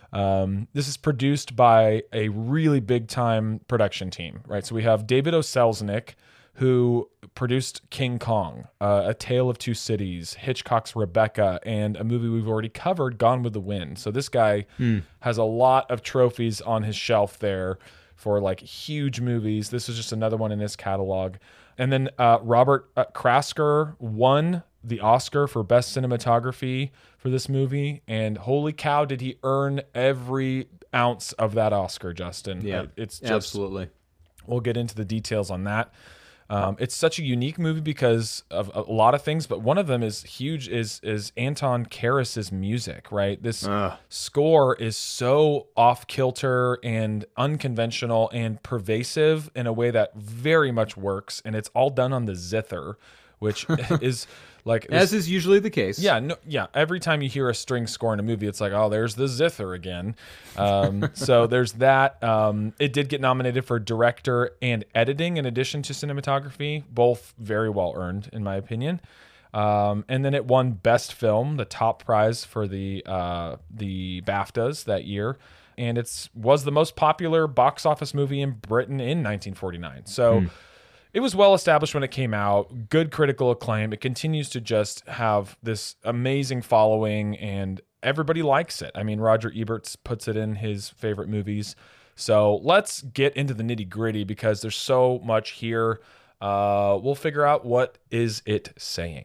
Um, this is produced by a really big time production team, right? So we have David O. Selznick, who produced King Kong, uh, A Tale of Two Cities, Hitchcock's Rebecca, and a movie we've already covered, Gone with the Wind. So this guy has a lot of trophies on his shelf there for like huge movies. This is just another one in his catalog. And then uh, Robert uh, Krasker won the Oscar for Best Cinematography for this movie. And holy cow, did he earn every ounce of that Oscar, Justin. Yeah, Uh, It's just, absolutely. we'll get into the details on that. Um, it's such a unique movie because of a lot of things, but one of them is huge is is Anton Karas's music, right? This score is so off kilter and unconventional and pervasive in a way that very much works, and it's all done on the zither, which is like As this- is usually the case. yeah, no, yeah. Every time you hear a string score in a movie, it's like, oh, there's the zither again. Um, so there's that. Um, it did get nominated for director and editing in addition to cinematography, both very well earned, in my opinion. Um, and then it won Best Film, the top prize for the uh, the BAFTAs that year. And it's was the most popular box office movie in Britain in nineteen forty-nine. So. It was well established when it came out, good critical acclaim. It continues to just have this amazing following, and everybody likes it. I mean, Roger Ebert puts it in his favorite movies. So let's get into the nitty gritty because there's so much here. Uh, we'll figure out what is it saying.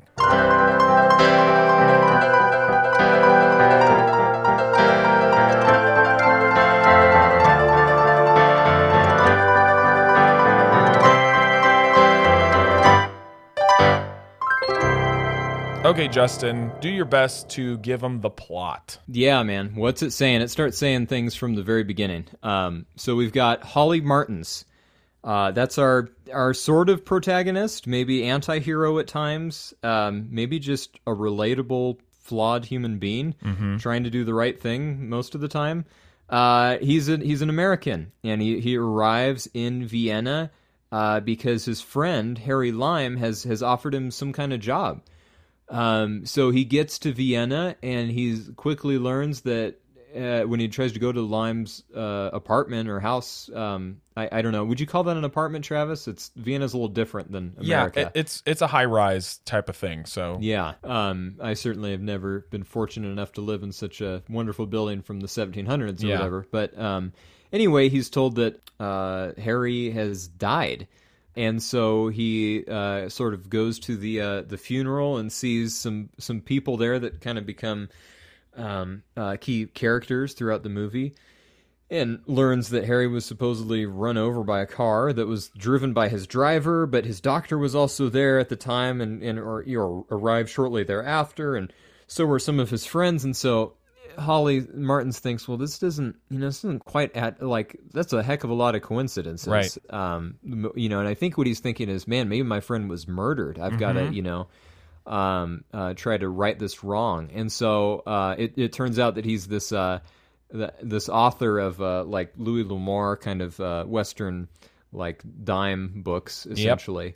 Okay, Justin, do your best to give them the plot. Yeah, man. What's it saying? It starts saying things from the very beginning. Um, so we've got Holly Martins. Uh, that's our our sort of protagonist, maybe anti-hero at times, um, maybe just a relatable, flawed human being trying to do the right thing most of the time. Uh, he's a, he's an American, and he, he arrives in Vienna uh, because his friend, Harry Lime, has, has offered him some kind of job. Um, so he gets to Vienna, and he quickly learns that uh, when he tries to go to Lime's uh, apartment or house, um, I, I don't know. Would you call that an apartment, Travis? It's Vienna's a little different than America. Yeah, it, it's it's a high rise type of thing. So Yeah, um, I certainly have never been fortunate enough to live in such a wonderful building from the seventeen hundreds or Yeah. whatever. But um, anyway, he's told that uh, Harry has died. And so he uh, sort of goes to the uh, the funeral and sees some, some people there that kind of become um, uh, key characters throughout the movie, and learns that Harry was supposedly run over by a car that was driven by his driver, but his doctor was also there at the time and, and or, or arrived shortly thereafter, and so were some of his friends. And so Holly Martins thinks, well, this doesn't, you know, this isn't quite at, like, that's a heck of a lot of coincidences. Right. Um, m- you know, and I think what he's thinking is, man, maybe my friend was murdered. I've got to, you know, um, uh, try to right this wrong. And so uh, it, it turns out that he's this uh, th- this author of, uh, like, Louis L'Amour kind of uh, Western, like, dime books, essentially.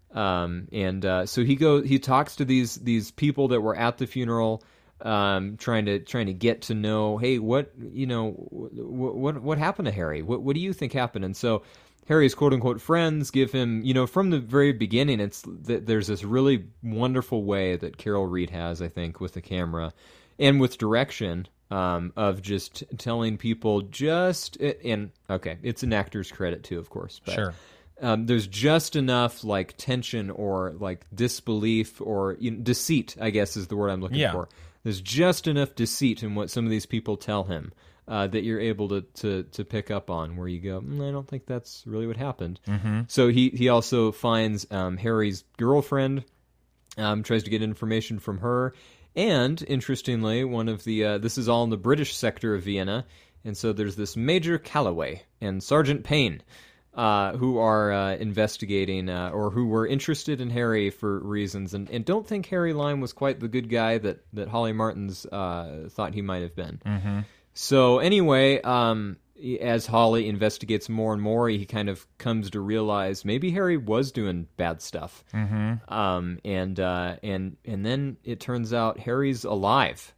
Um, and uh, so he goes, he talks to these these people that were at the funeral, um, trying to trying to get to know, hey, what you know, what what, what happened to Harry? What what do you think happened? And so Harry's quote unquote friends give him, you know, from the very beginning, it's th- there's this really wonderful way that Carol Reed has, I think, with the camera and with direction, um, of just telling people just, and okay, it's an actor's credit too, of course, but, Sure. Um, there's just enough like tension or like disbelief or you know, deceit, I guess is the word I'm looking Yeah. for. There's just enough deceit in what some of these people tell him. Uh, that you're able to, to, to pick up on, where you go, mm, I don't think that's really what happened. Mm-hmm. So he, he also finds um, Harry's girlfriend, um, tries to get information from her, and interestingly, one of the uh, this is all in the British sector of Vienna, and so there's this Major Calloway and Sergeant Payne, uh, who are uh, investigating uh, or who were interested in Harry for reasons, and, and don't think Harry Lime was quite the good guy that that Holly Martins uh, thought he might have been. Mm-hmm. So anyway, um, as Holly investigates more and more, he kind of comes to realize maybe Harry was doing bad stuff. Mm-hmm. Um, and uh, and and then it turns out Harry's alive.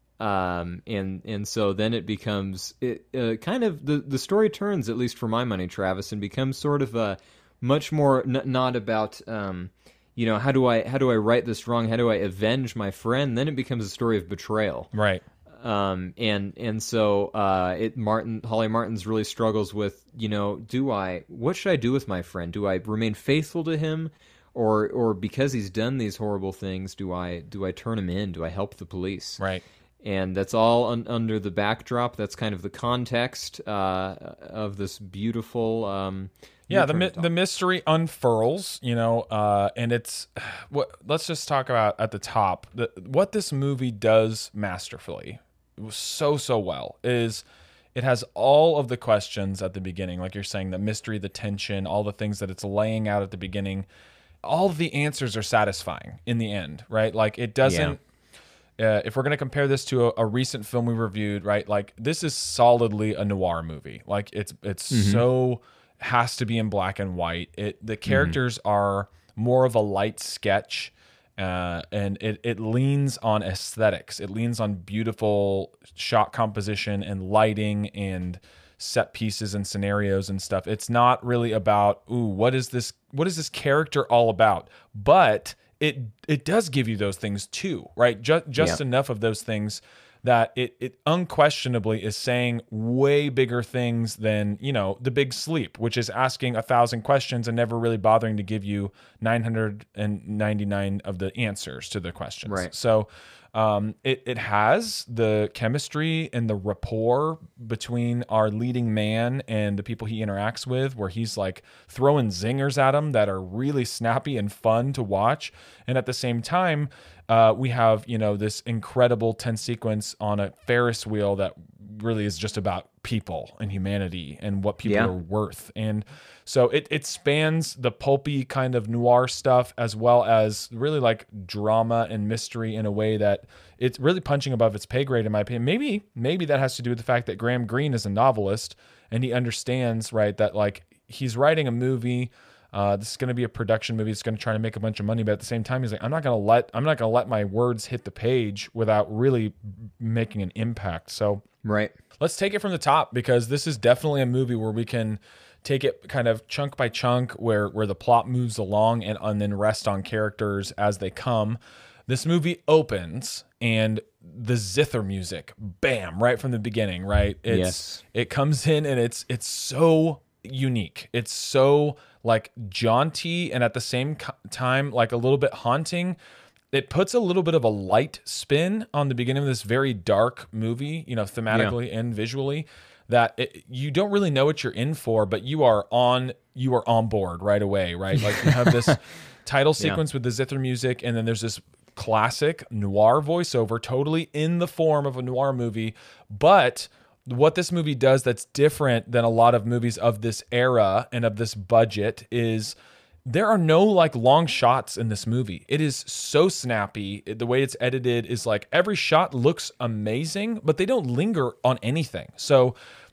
Um, and and so then it becomes it, uh, kind of the the story turns, at least for my money, Travis, and becomes sort of a much more n- not about. Um, you know, how do I how do I right this wrong? How do I avenge my friend? Then it becomes a story of betrayal. Right. Um, and and so uh, it Martin Holly Martins really struggles with, you know, do I what should I do with my friend? Do I remain faithful to him, or or because he's done these horrible things, do I do I turn him in? Do I help the police? Right. And that's all un- under the backdrop. That's kind of the context uh, of this beautiful. Um, Yeah, the mi- the mystery unfurls, you know, uh, and it's what. Let's just talk about at the top. The, what this movie does masterfully, so so well, is it has all of the questions at the beginning, like you're saying, the mystery, the tension, all the things that it's laying out at the beginning. All of the answers are satisfying in the end, right? Like it doesn't. Uh, if we're going to compare this to a, a recent film we reviewed, right? Like this is solidly a noir movie. Like it's it's mm-hmm. so. Has to be in black and white. It the characters mm-hmm. are more of a light sketch, uh, and it it leans on aesthetics. It leans on beautiful shot composition and lighting and set pieces and scenarios and stuff. It's not really about ooh, what is this? What is this character all about? But it it does give you those things too, right? Just just yeah. enough of those things that it, it unquestionably is saying way bigger things than, you know, The Big Sleep, which is asking a thousand questions and never really bothering to give you nine hundred ninety-nine of the answers to the questions. Right. So um, it, it has the chemistry and the rapport between our leading man and the people he interacts with, where he's like throwing zingers at him that are really snappy and fun to watch. And at the same time, Uh, we have, you know, this incredible tense sequence on a Ferris wheel that really is just about people and humanity and what people yeah. are worth. And so it, it spans the pulpy kind of noir stuff as well as really like drama and mystery in a way that it's really punching above its pay grade, in my opinion. Maybe, maybe that has to do with the fact that Graham Greene is a novelist and he understands, right, that like he's writing a movie. Uh, this is going to be a production movie. It's going to try to make a bunch of money, but at the same time, he's like, I'm not going to let I'm not going to let my words hit the page without really making an impact. So, right, let's take it from the top, because this is definitely a movie where we can take it kind of chunk by chunk, where where the plot moves along, and, and then rest on characters as they come. This movie opens and the zither music, bam, right from the beginning, right? It's, yes, it comes in and it's it's so unique. It's so like jaunty and at the same time like a little bit haunting. It puts a little bit of a light spin on the beginning of this very dark movie, you know, thematically yeah. and visually, that it, you don't really know what you're in for, but you are on you are on board right away, right? Like you have this title sequence yeah. with the zither music, and then there's this classic noir voiceover, totally in the form of a noir movie. But what this movie does that's different than a lot of movies of this era and of this budget is there are no like long shots in this movie. It is so snappy. The way it's edited is like every shot looks amazing, but they don't linger on anything. So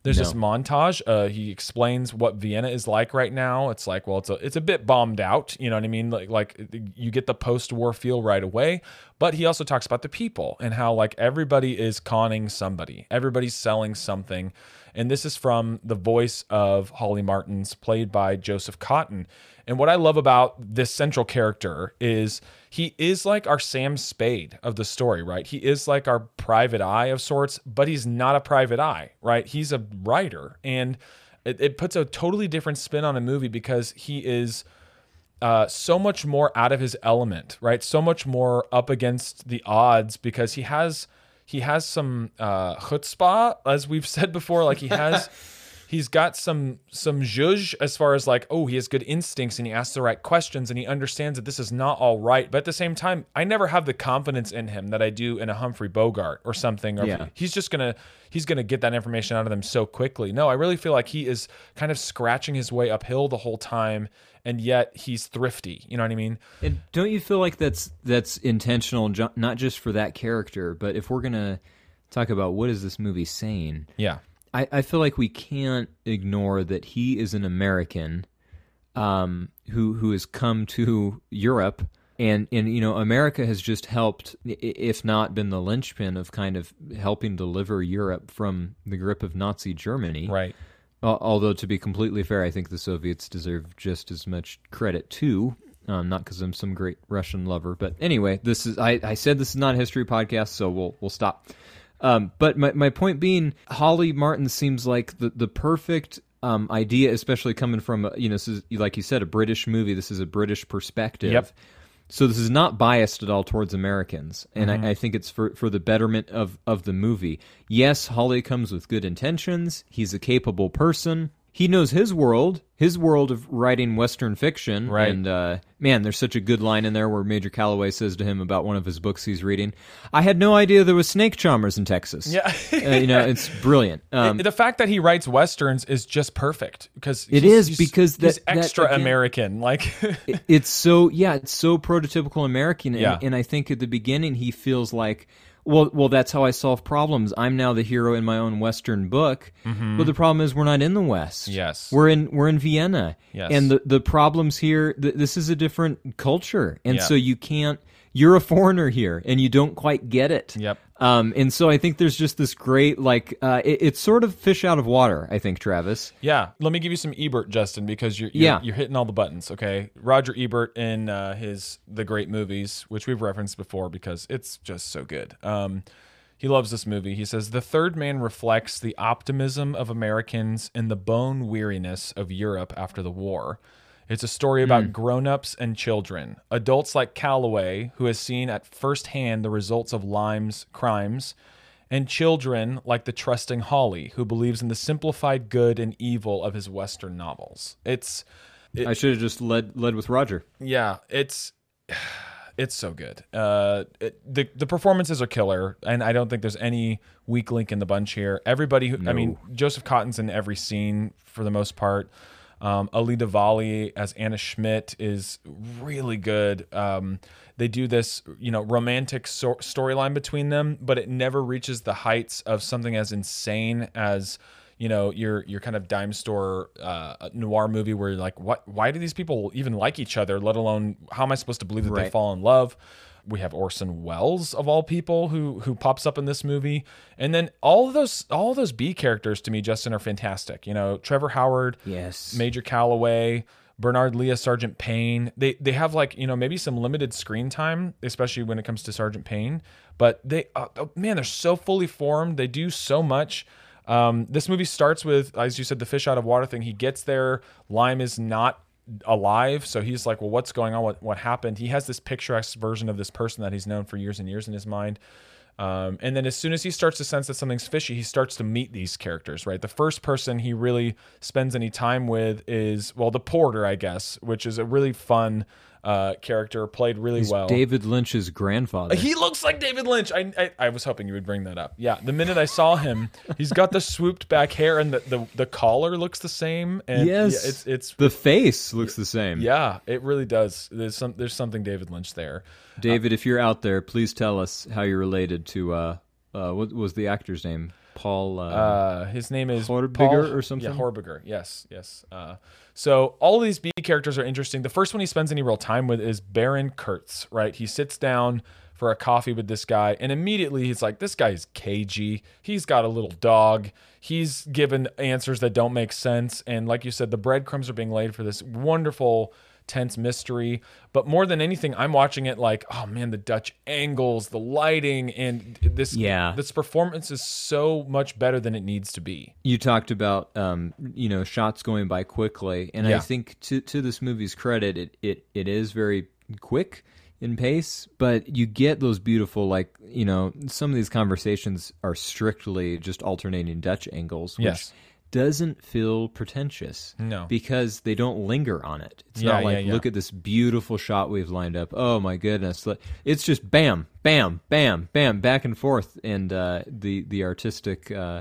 There's No. this montage. Uh, he explains what Vienna is like right now. It's like, well, it's a it's a bit bombed out. You know what I mean? Like like you get the post-war feel right away. But he also talks about the people and how like everybody is conning somebody. Everybody's selling something. And this is from the voice of Holly Martins, played by Joseph Cotten. And what I love about this central character is he is like our Sam Spade of the story, right? He is like our private eye of sorts, but he's not a private eye, right? He's a writer. And it, it puts a totally different spin on a movie because he is uh, so much more out of his element, right? So much more up against the odds because he has he has some uh, chutzpah, as we've said before. Like he has... He's got some some zhuzh as far as like, oh, he has good instincts and he asks the right questions and he understands that this is not all right. But at the same time, I never have the confidence in him that I do in a Humphrey Bogart or something. Or Yeah. he's just gonna he's gonna get that information out of them so quickly. No, I really feel like he is kind of scratching his way uphill the whole time, and yet he's thrifty. You know what I mean? And don't you feel like that's that's intentional, ju- not just for that character, but if we're gonna talk about what is this movie saying? Yeah. I, I feel like we can't ignore that he is an American um, who who has come to Europe, and, and you know America has just helped, i- if not been the linchpin of kind of helping deliver Europe from the grip of Nazi Germany. Right. Al- Although, to be completely fair, I think the Soviets deserve just as much credit too. Um, not because I'm some great Russian lover, but anyway, this is I, I said this is not a history podcast, so we'll we'll stop. Um, but my, my point being, Holly Martin seems like the, the perfect um, idea, especially coming from, you know, this is, like you said, a British movie. This is a British perspective. Yep. So this is not biased at all towards Americans. And Mm-hmm. I, I think it's for, for the betterment of, of the movie. Yes, Holly comes with good intentions. He's a capable person. He knows his world, his world of writing Western fiction. Right. And, uh, man, there's such a good line in there where Major Calloway says to him about one of his books he's reading, I had no idea there was snake charmers in Texas. Yeah. uh, you know, it's brilliant. Um, the fact that he writes Westerns is just perfect because It he's- is, he's- because he's that- that, extra again- American. Like, it- it's so, yeah, it's so prototypical American. And, Yeah. and I think at the beginning he feels like, well, well, that's how I solve problems. I'm now the hero in my own Western book. But the problem is we're not in the West. Yes. We're in we're in Vienna. Yes. And the, the problems here, th- this is a different culture. And Yeah. so you can't, you're a foreigner here and you don't quite get it. Yep. Um, and so I think there's just this great, like, uh, it, it's sort of fish out of water, I think, Travis. yeah. Let me give you some Ebert, Justin, because you're you're, Yeah. you're hitting all the buttons. Okay, Roger Ebert in uh, his The Great Movies, which we've referenced before because it's just so good. Um, he loves this movie. He says The Third Man reflects the optimism of Americans and the bone weariness of Europe after the war. It's a story about grown-ups and children, adults like Calloway, who has seen at first hand the results of Lime's crimes, and children like the trusting Holly, who believes in the simplified good and evil of his Western novels. It's, it, I should have just led led with Roger. yeah, it's it's so good. Uh, it, the the performances are killer, and I don't think there's any weak link in the bunch here. Everybody, who, I mean, Joseph Cotton's in every scene for the most part. Um, Ali Diwali as Anna Schmidt is really good. Um, they do this, you know, romantic so- storyline between them, but it never reaches the heights of something as insane as, you know, your your kind of dime store uh, noir movie where you're like, what? Why do these people even like each other? Let alone, how am I supposed to believe that they Right. fall in love? We have Orson Welles of all people who who pops up in this movie, and then all of those all of those B characters to me, Justin, are fantastic. You know, Trevor Howard, Yes. Major Calloway, Bernard Leah, Sergeant Payne. They they have like, you know, maybe some limited screen time, especially when it comes to Sergeant Payne. But they, uh, oh, man, they're so fully formed. They do so much. Um, this movie starts with, as you said, the fish out of water thing. He gets there. Lime is not alive, so he's like, well, what's going on? What what happened? He has this picturesque version of this person that he's known for years and years in his mind. Um, and then as soon as he starts to sense that something's fishy, he starts to meet these characters, right? The first person he really spends any time with is, well, the porter, I guess, which is a really fun uh, character, played really He's well. David Lynch's grandfather. He looks like David Lynch. I, I I was hoping you would bring that up. Yeah, the minute I saw him, he's got the swooped back hair, and the, the, the collar looks the same. And Yes. yeah, it's it's The face looks the same. yeah, it really does. There's some there's something David Lynch there. David, if you're out there, please tell us how you're related to, uh, uh, what was the actor's name? Paul. Uh, Uh, his name is Horbiger Paul, or something? Yeah, Horbiger. Yes, yes. Uh, so all of these B characters are interesting. The first one he spends any real time with is Baron Kurtz, right? He sits down for a coffee with this guy, and immediately he's like, this guy is cagey. He's got a little dog. He's given answers that don't make sense. And like you said, the breadcrumbs are being laid for this wonderful, tense mystery. But more than anything, I'm watching it like, oh man, the Dutch angles, the lighting, and this Yeah. this performance is so much better than it needs to be. You talked about um, you know, shots going by quickly, and Yeah. I think to to this movie's credit, it it, it is very quick in pace, but you get those beautiful, like, you know, some of these conversations are strictly just alternating Dutch angles, which Yes. doesn't feel pretentious. No. Because they don't linger on it. It's Yeah, not like, yeah, yeah. look at this beautiful shot we've lined up. Oh my goodness. It's just bam, bam, bam, bam, back and forth. And uh, the, the artistic, uh,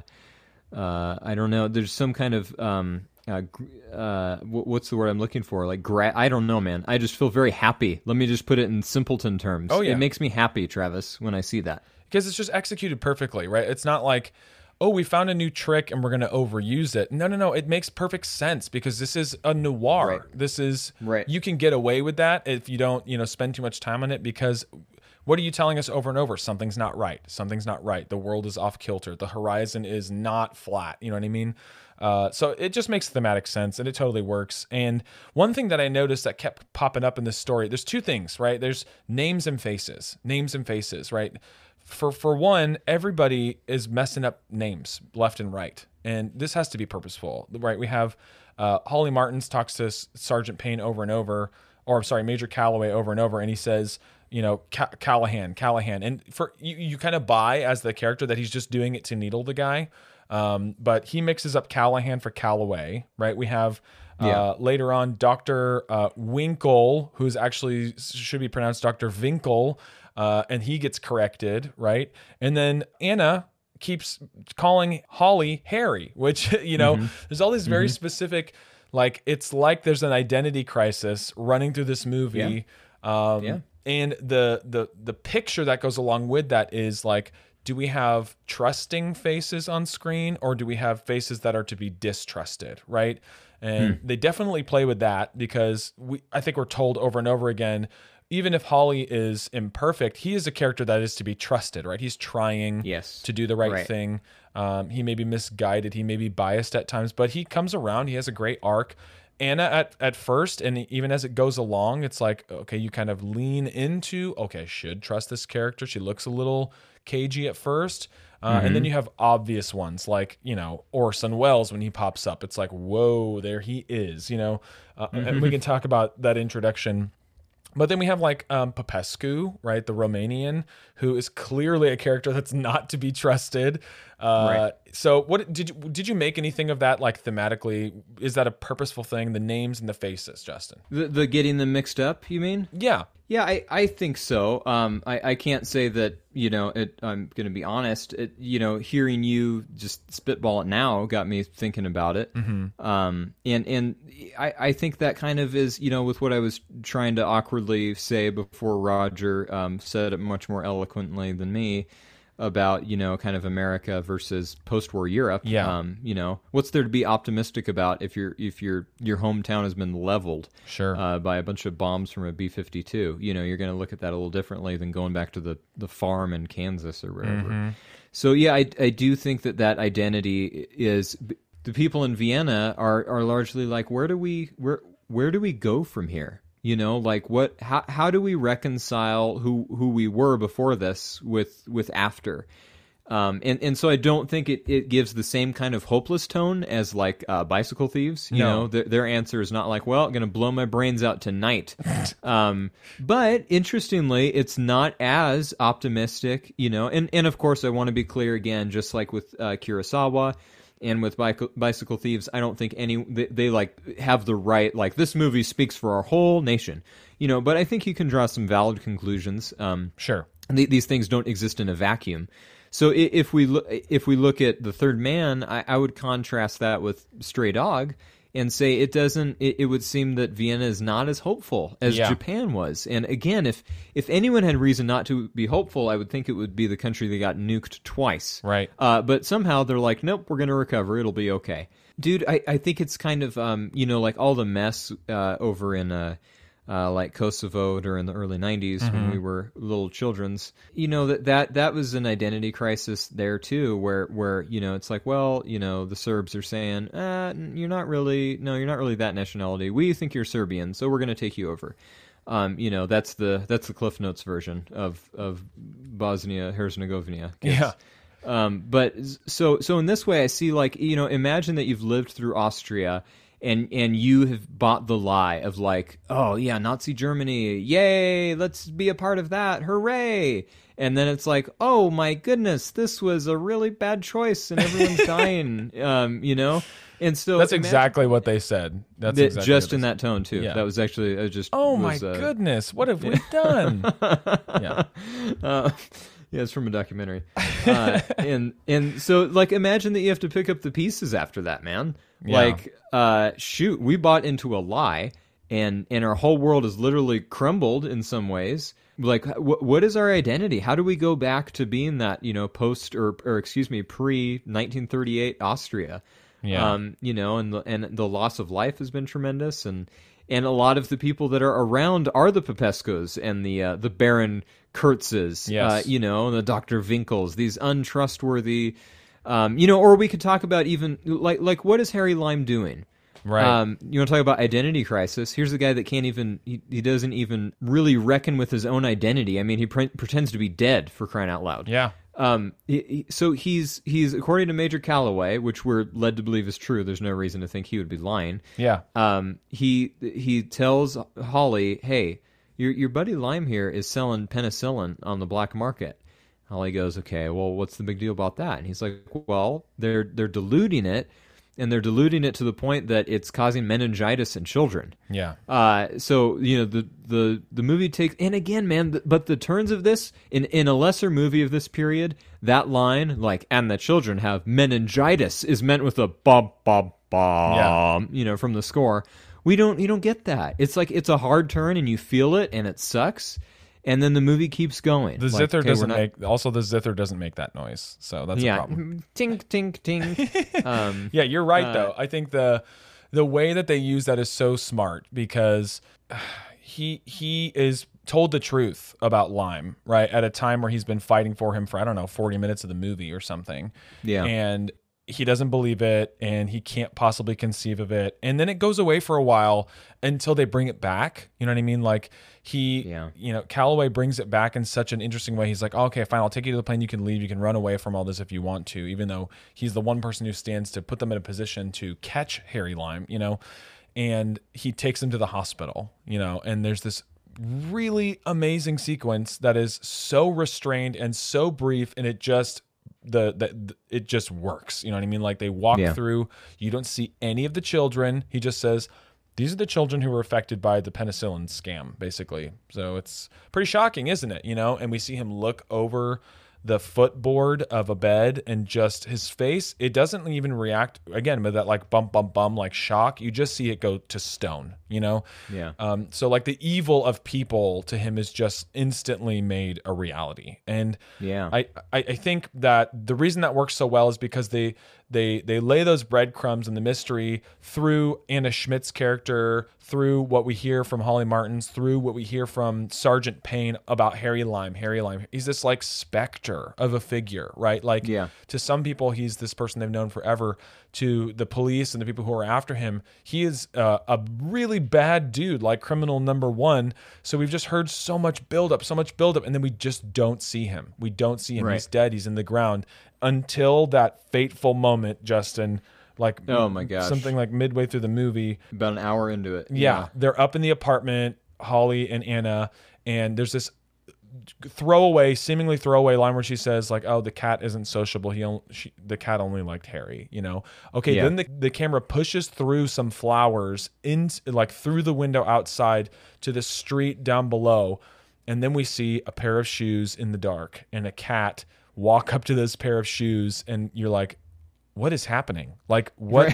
uh, I don't know, there's some kind of... Um, Uh, gr- uh, wh- what's the word I'm looking for? Like, gra- I don't know, man. I just feel very happy. Let me just put it in simpleton terms. Oh, yeah. It makes me happy, Travis, when I see that. Because it's just executed perfectly, right? It's not like, oh, we found a new trick and we're going to overuse it. No, no, no. It makes perfect sense because this is a noir. Right. This is, Right. You can get away with that if you don't, you know, spend too much time on it because what are you telling us over and over? Something's not right. Something's not right. The world is off kilter. The horizon is not flat. You know what I mean? Uh, so it just makes thematic sense and it totally works. And one thing that I noticed that kept popping up in this story, there's two things, right? There's names and faces, names and faces, right? For for one, everybody is messing up names left and right, and this has to be purposeful, right? We have uh, Holly Martins talks to Sergeant Payne over and over, or I'm sorry, Major Calloway over and over, and he says, you know, Ca- Callahan, Callahan, and for you, you kind of buy as the character that he's just doing it to needle the guy, um, but he mixes up Callahan for Calloway, right? We have. Uh, Yeah. Later on, Doctor Uh, Winkle, who's actually should be pronounced Doctor Winkle, uh, and he gets corrected, right? And then Anna keeps calling Holly Harry, which, you know, Mm-hmm. there's all these very specific, like, it's like there's an identity crisis running through this movie. Um, Yeah. And the, the, the picture that goes along with that is like, do we have trusting faces on screen or do we have faces that are to be distrusted, right? And Hmm. they definitely play with that because we I think we're told over and over again, even if Holly is imperfect, he is a character that is to be trusted, right? He's trying Yes. to do the right, Right. thing. Um, he may be misguided, he may be biased at times, but he comes around. He has a great arc. Anna at, at first, and even as it goes along, it's like, okay, you kind of lean into, okay, I should trust this character. She looks a little cagey at first. Uh, And then you have obvious ones like, you know, Orson Welles when he pops up. It's like, whoa, there he is, you know. Uh, And we can talk about that introduction. But then we have like um, Popescu, right, the Romanian, who is clearly a character that's not to be trusted. Uh, Right. So, what did you did you make anything of that? Like thematically, is that a purposeful thing? The names and the faces, Justin. The, the getting them mixed up, you mean? Yeah, Yeah, I, I think so. Um, I, I can't say that, you know, it, I'm going to be honest. It, you know, hearing you just spitball it now got me thinking about it. Mm-hmm. Um, and and I, I think that kind of is, you know, with what I was trying to awkwardly say before Roger um, said it much more eloquently than me about, you know, kind of America versus post-war Europe. Yeah. Um, you know, what's there to be optimistic about if your if your your hometown has been leveled? Sure. Uh, by a bunch of bombs from a B fifty-two. You know, you're going to look at that a little differently than going back to the, the farm in Kansas or wherever. So, yeah, I, I do think that that identity is... The people in Vienna are, are largely like, where do we where where do we go from here? You know, like what? How how do we reconcile who who we were before this with with after? Um, and, and so I don't think it, it gives the same kind of hopeless tone as like uh, Bicycle Thieves. You No. know, their, their answer is not like, well, I'm going to blow my brains out tonight. um, but interestingly, it's not as optimistic, you know. And, and of course, I want to be clear again, just like with uh, Kurosawa and with Bicycle, Bicycle Thieves, I don't think any, they, they like have the right, like this movie speaks for our whole nation, you know, but I think you can draw some valid conclusions. Um, sure. th- these things don't exist in a vacuum. So i- if we look if we look at The Third Man, I, I would contrast that with Stray Dog and say it doesn't. It, it would seem that Vienna is not as hopeful as Yeah. Japan was. And again, if if anyone had reason not to be hopeful, I would think it would be the country that got nuked twice. Right. Uh, but somehow they're like, nope, we're going to recover. It'll be okay. Dude, I, I think it's kind of, um, you know, like all the mess uh, over in uh, uh, like Kosovo during the early nineties Mm-hmm. when we were little childrens. You know, that, that that was an identity crisis there too, where, where, you know, it's like, well, you know, the Serbs are saying, uh, you're not really, no, you're not really that nationality. We think you're Serbian, so we're going to take you over. Um, you know, that's the that's the Cliff Notes version of, of Bosnia Herzegovina. Yeah. Um, but so so in this way, I see, like, you know, imagine that you've lived through Austria and and you have bought the lie of like, oh yeah, Nazi Germany, yay, let's be a part of that, hooray! And then it's like, oh my goodness, this was a really bad choice and everyone's dying, um, you know. And so That's imagine- exactly what they said. That's that- exactly just what in they that tone too. Yeah. That was actually uh, just. Oh my was, uh, goodness, what have we done? Yeah. Uh, yeah, it's from a documentary. Uh, and and so, like, imagine that you have to pick up the pieces after that, man. Yeah. Like, uh, shoot, we bought into a lie, and and our whole world is literally crumbled in some ways. Like, wh- what is our identity? How do we go back to being that, you know, post or or excuse me, pre nineteen thirty-eight Austria? Yeah. Um, you know, and the and the loss of life has been tremendous, and and a lot of the people that are around are the Popescos and the uh, the Baron Kurtzes, Yes. uh, you know, and the Doctor Winkles, these untrustworthy, um, you know, or we could talk about even like like what is Harry Lime doing? Right. Um, you want to talk about identity crisis? Here's a guy that can't even he, he doesn't even really reckon with his own identity. I mean, he pre- pretends to be dead, for crying out loud. Yeah. Um, he, he- so he's he's according to Major Calloway, which we're led to believe is true. There's no reason to think he would be lying. Yeah. Um, he he tells Holly, "Hey, your your buddy Lime here is selling penicillin on the black market." Holly goes, "Okay, well, what's the big deal about that?" And he's like, "Well, they're they're diluting it, and they're diluting it to the point that it's causing meningitis in children." Yeah. Uh, so you know the the the movie takes, and again, man, the, but the turns of this in in a lesser movie of this period, that line like, "and the children have meningitis" is meant with a bum bum bum, you know, from the score. We don't you don't get that. It's like it's a hard turn, and you feel it, and it sucks, and then the movie keeps going. The Like, zither okay, doesn't we're not- make. Also, the zither doesn't make that noise, so that's a yeah, problem. tink tink tink. um, Yeah, you're right Uh, though. I think the the way that they use that is so smart because uh, he he is told the truth about Lime, right? At a time where he's been fighting for him for I don't know, forty minutes of the movie or something. Yeah. And he doesn't believe it and he can't possibly conceive of it. And then it goes away for a while until they bring it back. You know what I mean? Like he, Yeah. you know, Calloway brings it back in such an interesting way. He's like, oh, okay, fine. I'll take you to the plane. You can leave. You can run away from all this if you want to, even though he's the one person who stands to put them in a position to catch Harry Lime, you know, and he takes him to the hospital, you know, and there's this really amazing sequence that is so restrained and so brief. And it just, the, the it just works. You know what I mean? Like they walk Yeah. through, you don't see any of the children. He just says, these are the children who were affected by the penicillin scam, basically. So it's pretty shocking, isn't it? You know, and we see him look over the footboard of a bed and just his face, it doesn't even react again with that like bump, bump, bump, like shock. You just see it go to stone, you know? Yeah. Um, so like the evil of people to him is just instantly made a reality. And Yeah. I, I, I think that the reason that works so well is because they they they lay those breadcrumbs in the mystery through Anna Schmidt's character, through what we hear from Holly Martins, through what we hear from Sergeant Payne about Harry Lime. Harry Lime, he's this like specter of a figure, right? Like Yeah. to some people, he's this person they've known forever. To the police and the people who are after him, he is uh, a really bad dude, like criminal number one. So we've just heard so much buildup, so much buildup, and then we just don't see him. We don't see him. Right. He's dead. He's in the ground until that fateful moment, Justin. Like Oh my gosh. something like midway through the movie. About an hour into it. Yeah, they're up in the apartment, Holly and Anna, and there's this throwaway, seemingly throwaway line where she says like, "Oh, the cat isn't sociable. He only, she, the cat only liked Harry." You know. Okay, Yeah. then the the camera pushes through some flowers in like through the window outside to the street down below, and then we see a pair of shoes in the dark and a cat walk up to this pair of shoes, and you're like, what is happening? Like what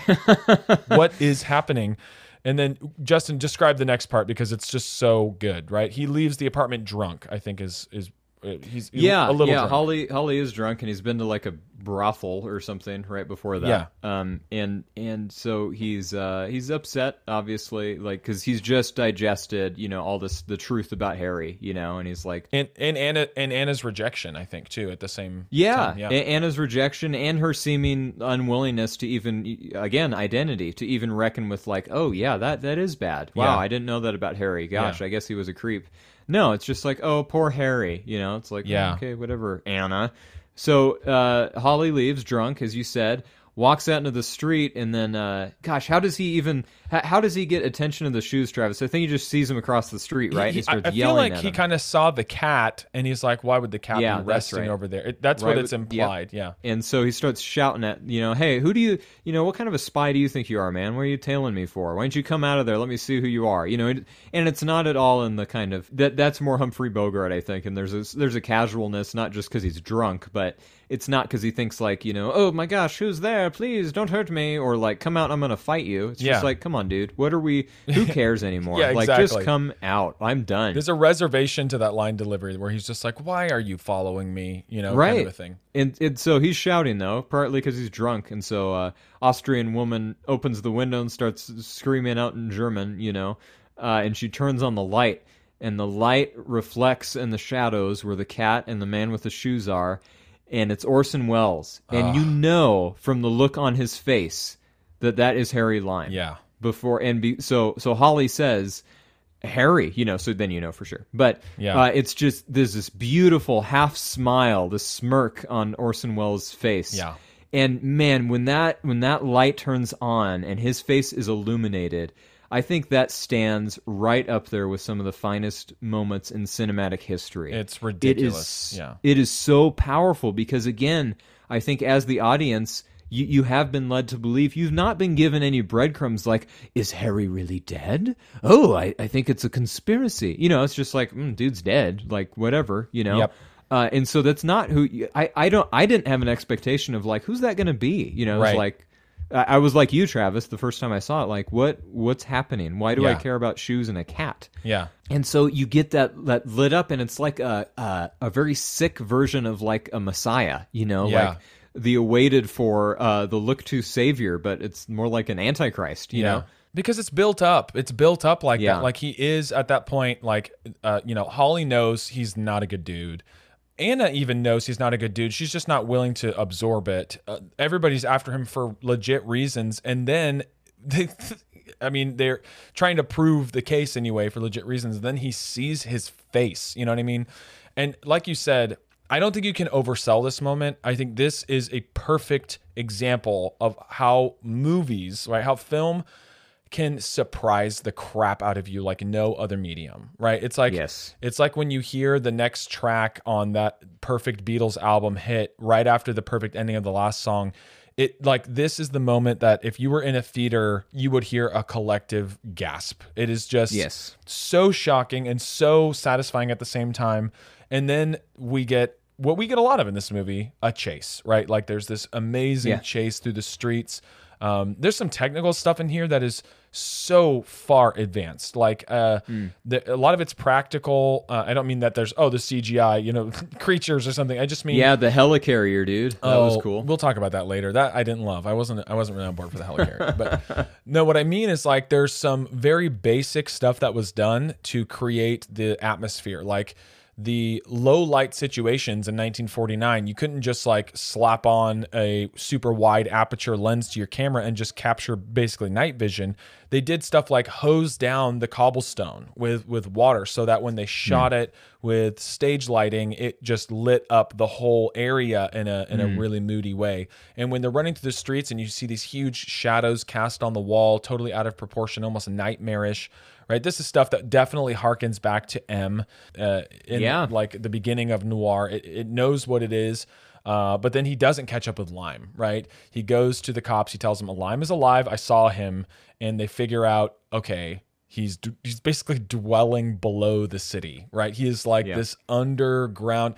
what is happening? And then Justin, describe the next part because it's just so good, right? He leaves the apartment drunk, I think is is he's yeah, a little yeah. drunk. Holly Holly is drunk, and he's been to like a brothel or something right before that. Yeah. Um. And and so he's uh he's upset, obviously, like because he's just digested, you know, all this the truth about Harry, you know, and he's like, And and Anna and Anna's rejection, I think, too, at the same yeah, time. Yeah. A- Anna's rejection and her seeming unwillingness to even again identity to even reckon with like, oh yeah, that that is bad. Wow, Yeah. I didn't know that about Harry. Gosh, Yeah. I guess he was a creep. No, it's just like, oh, poor Harry. You know, it's like, Yeah. oh, okay, whatever, Anna. So uh, Holly leaves drunk, as you said, walks out into the street, and then, uh, gosh, how does he even? How, how does he get attention to the shoes, Travis? I think he just sees him across the street, right? and He- he starts I, I feel yelling like at he him. kind of saw the cat, and he's like, "Why would the cat Yeah, be that's resting right. over there?" It, that's Right, what it's but- yep. implied. Yeah. And so he starts shouting at, you know, hey, who do you, you know, what kind of a spy do you think you are, man? What are you tailing me for? Why don't you come out of there? Let me see who you are. You know, and, and it's not at all in the kind of, that that's more Humphrey Bogart, I think. And there's a, there's a casualness, not just because he's drunk, but it's not because he thinks like, you know, oh my gosh, who's there? Please don't hurt me. Or like, come out, I'm going to fight you. It's Yeah. just like, come on, dude. What are we, who cares anymore? Yeah, Like, exactly. just come out. I'm done. There's a reservation to that line delivery where he's just like, "Why are you following me?" You know, right. kind of a thing. And, and so he's shouting though, partly because he's drunk, and so uh, Austrian woman opens the window and starts screaming out in German, you know, uh, and she turns on the light, and the light reflects in the shadows where the cat and the man with the shoes are, and it's Orson Welles, and you know from the look on his face that that is Harry Lime. Yeah. Before and be, so so Holly says, Harry, you know, so then you know for sure. But Yeah. uh, it's just there's this beautiful half smile, this smirk on Orson Welles' face. Yeah. And man, when that when that light turns on and his face is illuminated, I think that stands right up there with some of the finest moments in cinematic history. It's ridiculous. It is, Yeah. it is so powerful because again, I think as the audience, you, you have been led to believe you've not been given any breadcrumbs like, is Harry really dead? Oh, I, I think it's a conspiracy. You know, it's just like, mm, dude's dead, like whatever, you know? Yep. Uh, and so that's not who you, I, I don't, I didn't have an expectation of like, who's that going to be? You know, it's Right. like, I, I was like you, Travis, the first time I saw it, like, what, what's happening? Why do I Yeah. care about shoes and a cat? Yeah. And so you get that, that lit up, and it's like a, a a very sick version of like a Messiah, you know, Yeah. like the awaited for uh, the look to savior, but it's more like an antichrist, you know. Because it's built up. It's built up like Yeah. that. Like he is at that point, like, uh, you know, Holly knows he's not a good dude. Anna even knows he's not a good dude. She's just not willing to absorb it. Uh, everybody's after him for legit reasons. And then, they, I mean, they're trying to prove the case anyway for legit reasons. Then he sees his face. You know what I mean? And like you said, I don't think you can oversell this moment. I think this is a perfect example of how movies, right, how film can surprise the crap out of you like no other medium, right? It's like Yes. it's like when you hear the next track on that perfect Beatles album hit right after the perfect ending of the last song. It like this is the moment that if you were in a theater, you would hear a collective gasp. It is just Yes. so shocking and so satisfying at the same time. And then we get what we get a lot of in this movie, a chase, right? Like there's this amazing Yeah. chase through the streets. Um, there's some technical stuff in here that is so far advanced. Like uh, Mm. the, a lot of it's practical. Uh, I don't mean that there's, oh, the C G I, you know, creatures or something. I just mean, Yeah, the helicarrier, dude. That oh, was cool. We'll talk about that later. That I didn't love. I wasn't. I wasn't really on board for the helicarrier. But no, what I mean is like there's some very basic stuff that was done to create the atmosphere. Like the low light situations in nineteen forty-nine, you couldn't just like slap on a super wide aperture lens to your camera and just capture basically night vision. They did stuff like hose down the cobblestone with with water so that when they shot it with stage lighting, it just lit up the whole area in a in a really moody way. And when they're running through the streets and you see these huge shadows cast on the wall, totally out of proportion, almost nightmarish. Right, this is stuff that definitely harkens back to M, uh, in Yeah. like the beginning of noir. It, it knows what it is, uh, but then he doesn't catch up with Lime. Right, he goes to the cops. He tells them Lime is alive. I saw him, and they figure out, okay, he's d- he's basically dwelling below the city. Right, he is like Yeah. this underground.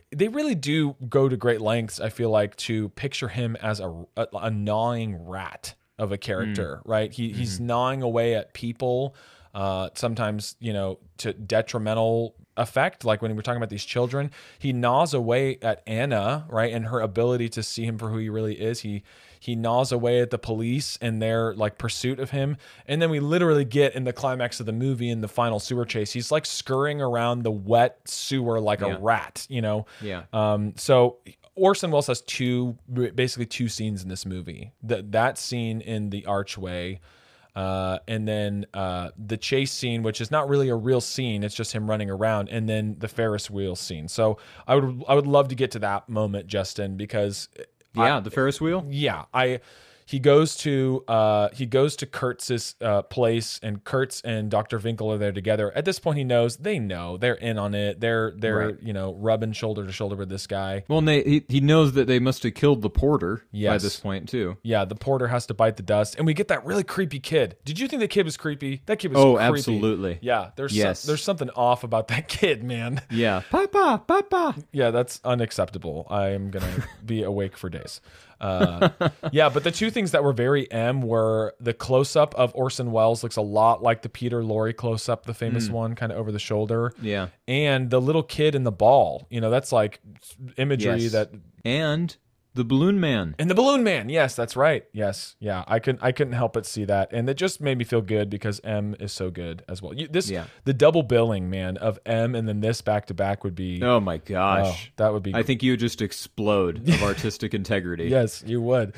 they really do go to great lengths, I feel like, to picture him as a, a, a gnawing rat of a character, mm. right? He, mm-hmm. He's gnawing away at people, uh, sometimes, you know, to detrimental effect. Like when we're talking about these children, he gnaws away at Anna, right? And her ability to see him for who he really is. He he gnaws away at the police and their like pursuit of him. And then we literally get in the climax of the movie, in the final sewer chase, he's like scurrying around the wet sewer like yeah. a rat, you know? Yeah. Um, so Orson Welles has two, basically two scenes in this movie. That that scene in the archway, uh, and then uh, the chase scene, which is not really a real scene; it's just him running around, and then the Ferris wheel scene. So I would I would love to get to that moment, Justin, because yeah, I, the Ferris wheel. Yeah, I. He goes to uh, he goes to Kurtz's uh, place, and Kurtz and Doctor Winkle are there together. At this point, he knows they know they're in on it. They're they're right. you know rubbing shoulder to shoulder with this guy. Well, and they, he he knows that they must have killed the porter yes. by this point too. Yeah, the porter has to bite the dust, and we get that really creepy kid. Did you think the kid was creepy? That kid was oh, creepy. absolutely. Yeah, there's yes. some, there's something off about that kid, man. Yeah, Papa, Papa. Yeah, that's unacceptable. I am gonna be awake for days. Uh, yeah, but the two things that were very M were the close-up of Orson Welles looks a lot like the Peter Lorre close-up, the famous mm. one, kind of over the shoulder. Yeah. And the little kid in the ball, you know, that's like imagery yes. that... And the Balloon Man. And the Balloon Man, yes, that's right. Yes, yeah, I couldn't, I couldn't help but see that. And it just made me feel good because M is so good as well. You, this, yeah. The double billing, man, of M and then this back-to-back would be... Oh, my gosh. Oh, that would be... I think you would just explode of artistic integrity. Yes, you would.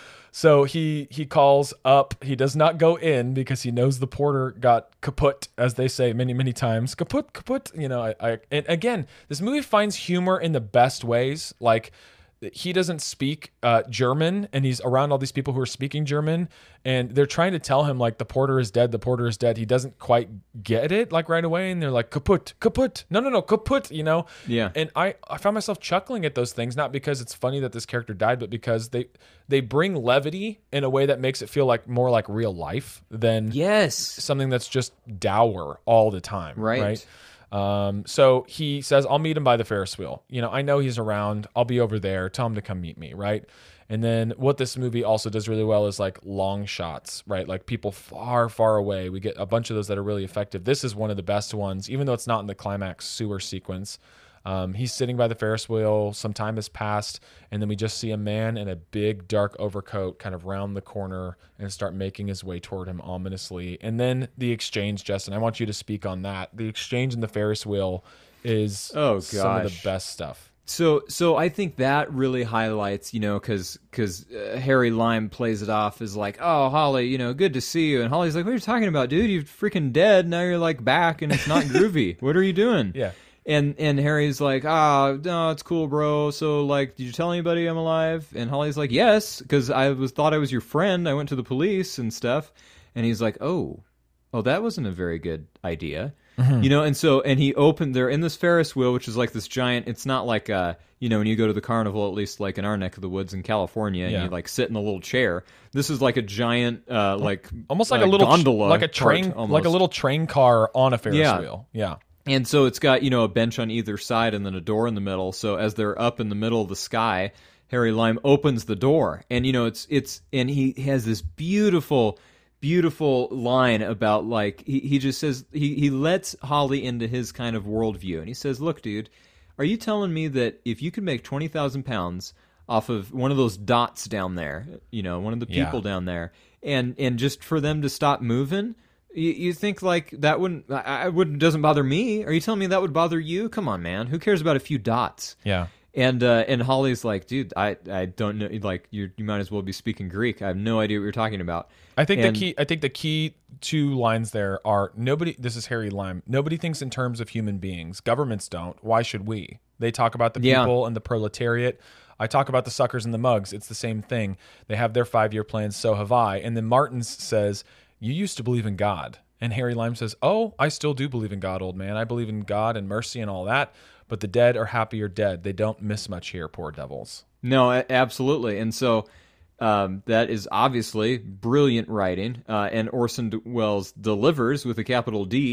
So he he calls up. He does not go in because he knows the porter got kaput, as they say many, many times. Kaput, kaput. You know, I, I and again, this movie finds humor in the best ways. Like, he doesn't speak uh, German, and he's around all these people who are speaking German, and they're trying to tell him, like, the porter is dead, the porter is dead. He doesn't quite get it, like, right away, and they're like, kaput, kaput. No, no, no, kaput, you know? Yeah. And I, I found myself chuckling at those things, not because it's funny that this character died, but because they they bring levity in a way that makes it feel like more like real life than yes. something that's just dour all the time. Right. Right? Um, so he says, I'll meet him by the Ferris wheel. You know, I know he's around. I'll be over there. Tell him to come meet me, right? And then what this movie also does really well is like long shots, right? Like people far, far away. We get a bunch of those that are really effective. This is one of the best ones, even though it's not in the climax sewer sequence. Um, he's sitting by the Ferris wheel. Some time has passed, and then we just see a man in a big dark overcoat kind of round the corner and start making his way toward him ominously. And then the exchange, Justin, I want you to speak on that. The exchange in the Ferris wheel is oh, some of the best stuff. So, so I think that really highlights, you know, because because uh, Harry Lime plays it off as like, oh, Holly, you know, good to see you, and Holly's like, what are you talking about, dude? You're freaking dead. Now you're like back, and it's not groovy. What are you doing? Yeah. And and Harry's like, ah, oh, no, it's cool, bro. So, like, did you tell anybody I'm alive? And Holly's like, yes, because I was thought I was your friend. I went to the police and stuff. And he's like, oh, oh, that wasn't a very good idea. Mm-hmm. You know, and so, and he opened, they're in this Ferris wheel, which is like this giant, it's not like, uh, you know, when you go to the carnival, at least like in our neck of the woods in California, yeah. and you like sit in a little chair. This is like a giant, uh, like, almost like uh, a little gondola, like a train, cart, like a little train car on a Ferris yeah. wheel. Yeah. And so it's got, you know, a bench on either side and then a door in the middle. So as they're up in the middle of the sky, Harry Lime opens the door. And, you know, it's, it's, and he has this beautiful, beautiful line about, like, he, he just says, he, he lets Holly into his kind of worldview. And he says, look, dude, are you telling me that if you could make twenty thousand pounds off of one of those dots down there, you know, one of the people yeah. down there, and, and just for them to stop moving, You, you think like that wouldn't? I, I wouldn't. Doesn't bother me. Are you telling me that would bother you? Come on, man. Who cares about a few dots? Yeah. And uh, and Holly's like, dude, I, I don't know. Like you you might as well be speaking Greek. I have no idea what you're talking about. I think and, the key. I think the key two lines there are nobody. This is Harry Lime. Nobody thinks in terms of human beings. Governments don't. Why should we? They talk about the people yeah. and the proletariat. I talk about the suckers and the mugs. It's the same thing. They have their five year plans. So have I. And then Martins says, you used to believe in God. And Harry Lime says, oh, I still do believe in God, old man. I believe in God and mercy and all that. But the dead are happy or dead. They don't miss much here, poor devils. No, absolutely. And so um, that is obviously brilliant writing. Uh, and Orson Welles delivers with a capital D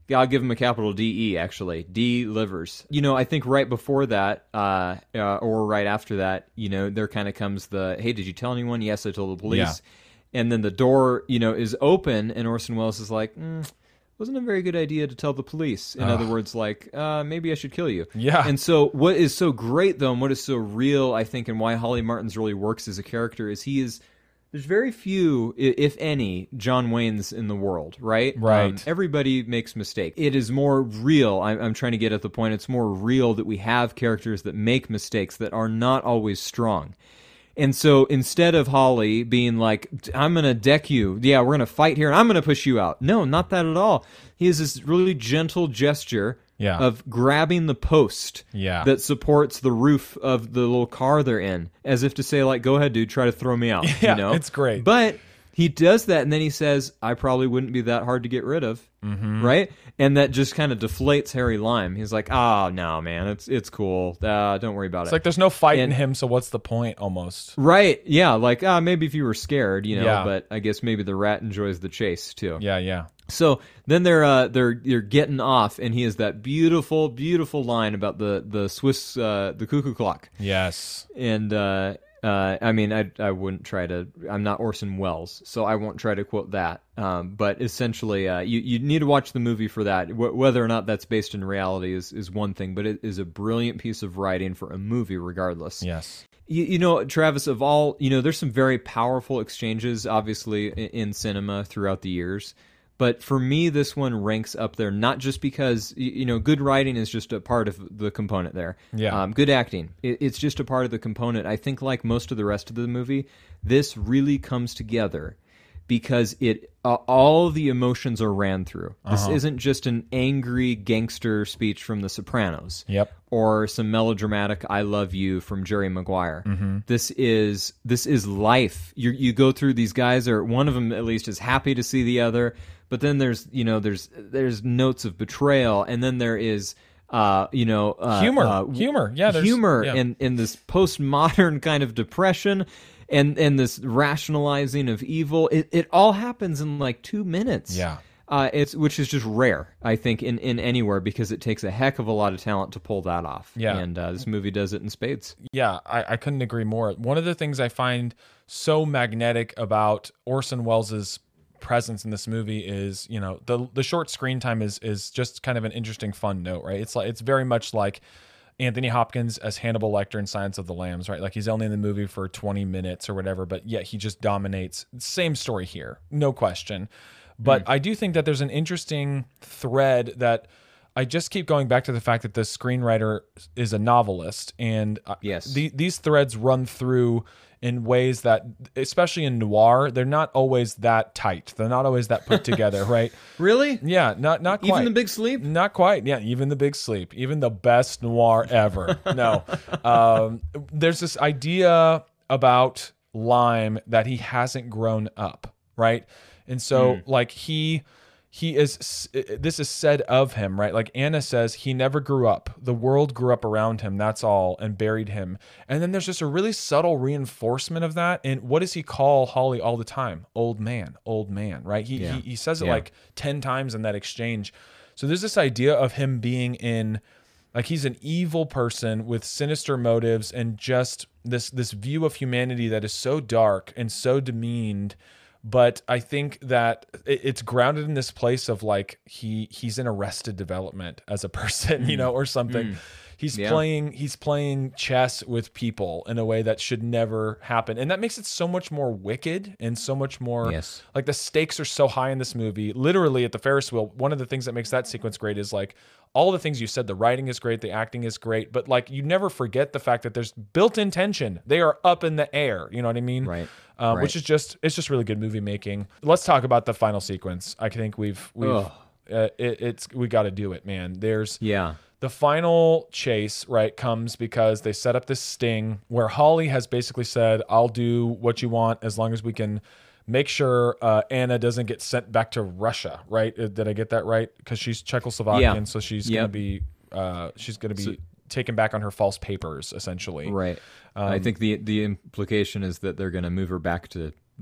Yeah, I'll give him a capital D E, actually. Delivers. You know, I think right before that, uh, uh, or right after that, you know, there kind of comes the, hey, did you tell anyone? Yes, I told the police. Yeah. And then the door, you know, is open, and Orson Welles is like, mm, wasn't a very good idea to tell the police. In Ugh. other words, like, uh, maybe I should kill you. Yeah. And so what is so great, though, and what is so real, I think, and why Holly Martins really works as a character is he is... There's very few, i- if any, John Waynes in the world, right? Right. Um, everybody makes mistakes. It is more real. I'm, I'm trying to get at the point. It's more real that we have characters that make mistakes that are not always strong. And so instead of Holly being like, I'm going to deck you, yeah, we're going to fight here, and I'm going to push you out. No, not that at all. He has this really gentle gesture Yeah. of grabbing the post Yeah. that supports the roof of the little car they're in, as if to say, like, go ahead, dude, try to throw me out. Yeah, you know? it's great. But he does that, and then he says, I probably wouldn't be that hard to get rid of, mm-hmm. right? And that just kind of deflates Harry Lime. He's like, oh, no, man, it's it's cool. Uh, don't worry about It's it. like there's no fight in And- him, so what's the point almost? Right, yeah, like, ah, maybe if you were scared, you know, Yeah. but I guess maybe the rat enjoys the chase, too. Yeah, yeah. So then they're uh, they're they're getting off, and he has that beautiful, beautiful line about the the Swiss uh, the cuckoo clock, Yes. and uh, uh, I mean I I wouldn't try to. I'm not Orson Welles, so I won't try to quote that. Um, but essentially, uh, you you need to watch the movie for that. Wh- whether or not that's based in reality is is one thing, but it is a brilliant piece of writing for a movie, regardless. Yes. You, you know, Travis, of all, you know, there's some very powerful exchanges, obviously, in, in cinema throughout the years. But for me, this one ranks up there, not just because, y- you know, good writing is just a part of the component there. Yeah. Um, good acting. It, it's just a part of the component. I think like most of the rest of the movie, this really comes together because it uh, all the emotions are ran through. This Uh-huh. isn't just an angry gangster speech from The Sopranos Yep. or some melodramatic "I love you" from Jerry Maguire. Mm-hmm. This is this is life. You you go through these guys are one of them at least is happy to see the other, but then there's you know there's there's notes of betrayal, and then there is uh you know uh, Humor. uh, Humor. Yeah, there's- humor, yeah. and and this postmodern kind of depression. And and this rationalizing of evil, it, it all happens in like two minutes. Yeah. Uh, it's which is just rare, I think, in, in anywhere because it takes a heck of a lot of talent to pull that off. Yeah. And uh, this movie does it in spades. Yeah, I, I couldn't agree more. One of the things I find so magnetic about Orson Welles' presence in this movie is, you know, the the short screen time is is just kind of an interesting, fun note, right? It's like it's very much like Anthony Hopkins as Hannibal Lecter in Silence of the Lambs, right? Like he's only in the movie for twenty minutes or whatever, but yet he just dominates. Same story here, no question. But I do think that there's an interesting thread that I just keep going back to the fact that the screenwriter is a novelist, and uh, Yes. the, these threads run through in ways that, especially in noir, they're not always that tight. They're not always that put together, right? Really? Yeah, not not quite. Even The Big Sleep? Not quite. Yeah, even The Big Sleep. Even the best noir ever. No. Um, there's this idea about Lime that he hasn't grown up, right? And so, like, he he is, this is said of him, right? Like Anna says, he never grew up. The world grew up around him, that's all, and buried him. And then there's just a really subtle reinforcement of that. And what does he call Holly all the time? Old man, old man, right? He Yeah. he, he says it Yeah. like ten times in that exchange. So there's this idea of him being in, like, he's an evil person with sinister motives and just this this view of humanity that is so dark and so demeaned. But I think that it- it's grounded in this place of like he he's in arrested development as a person, you know, or something. He's Yeah. playing he's playing chess with people in a way that should never happen. And that makes it so much more wicked and so much more Yes. like the stakes are so high in this movie. Literally at the Ferris wheel, one of the things that makes that sequence great is like all the things you said. The writing is great, the acting is great, but like you never forget the fact that there's built-in tension. They are up in the air. You know what I mean? Right. Um, Right. Which is just it's just really good movie making. Let's talk about the final sequence. I think we've we've Ugh. uh, it, it's we got to do it, man. There's Yeah. the final chase, right, comes because they set up this sting where Holly has basically said, I'll do what you want as long as we can make sure uh, Anna doesn't get sent back to Russia, right? Uh, Did I get that right? Because she's Czechoslovakian, Yeah. so she's Yep. going to be uh, she's going to be taken back on her false papers, essentially. Right. Um, I think the the implication is that they're going to move her back to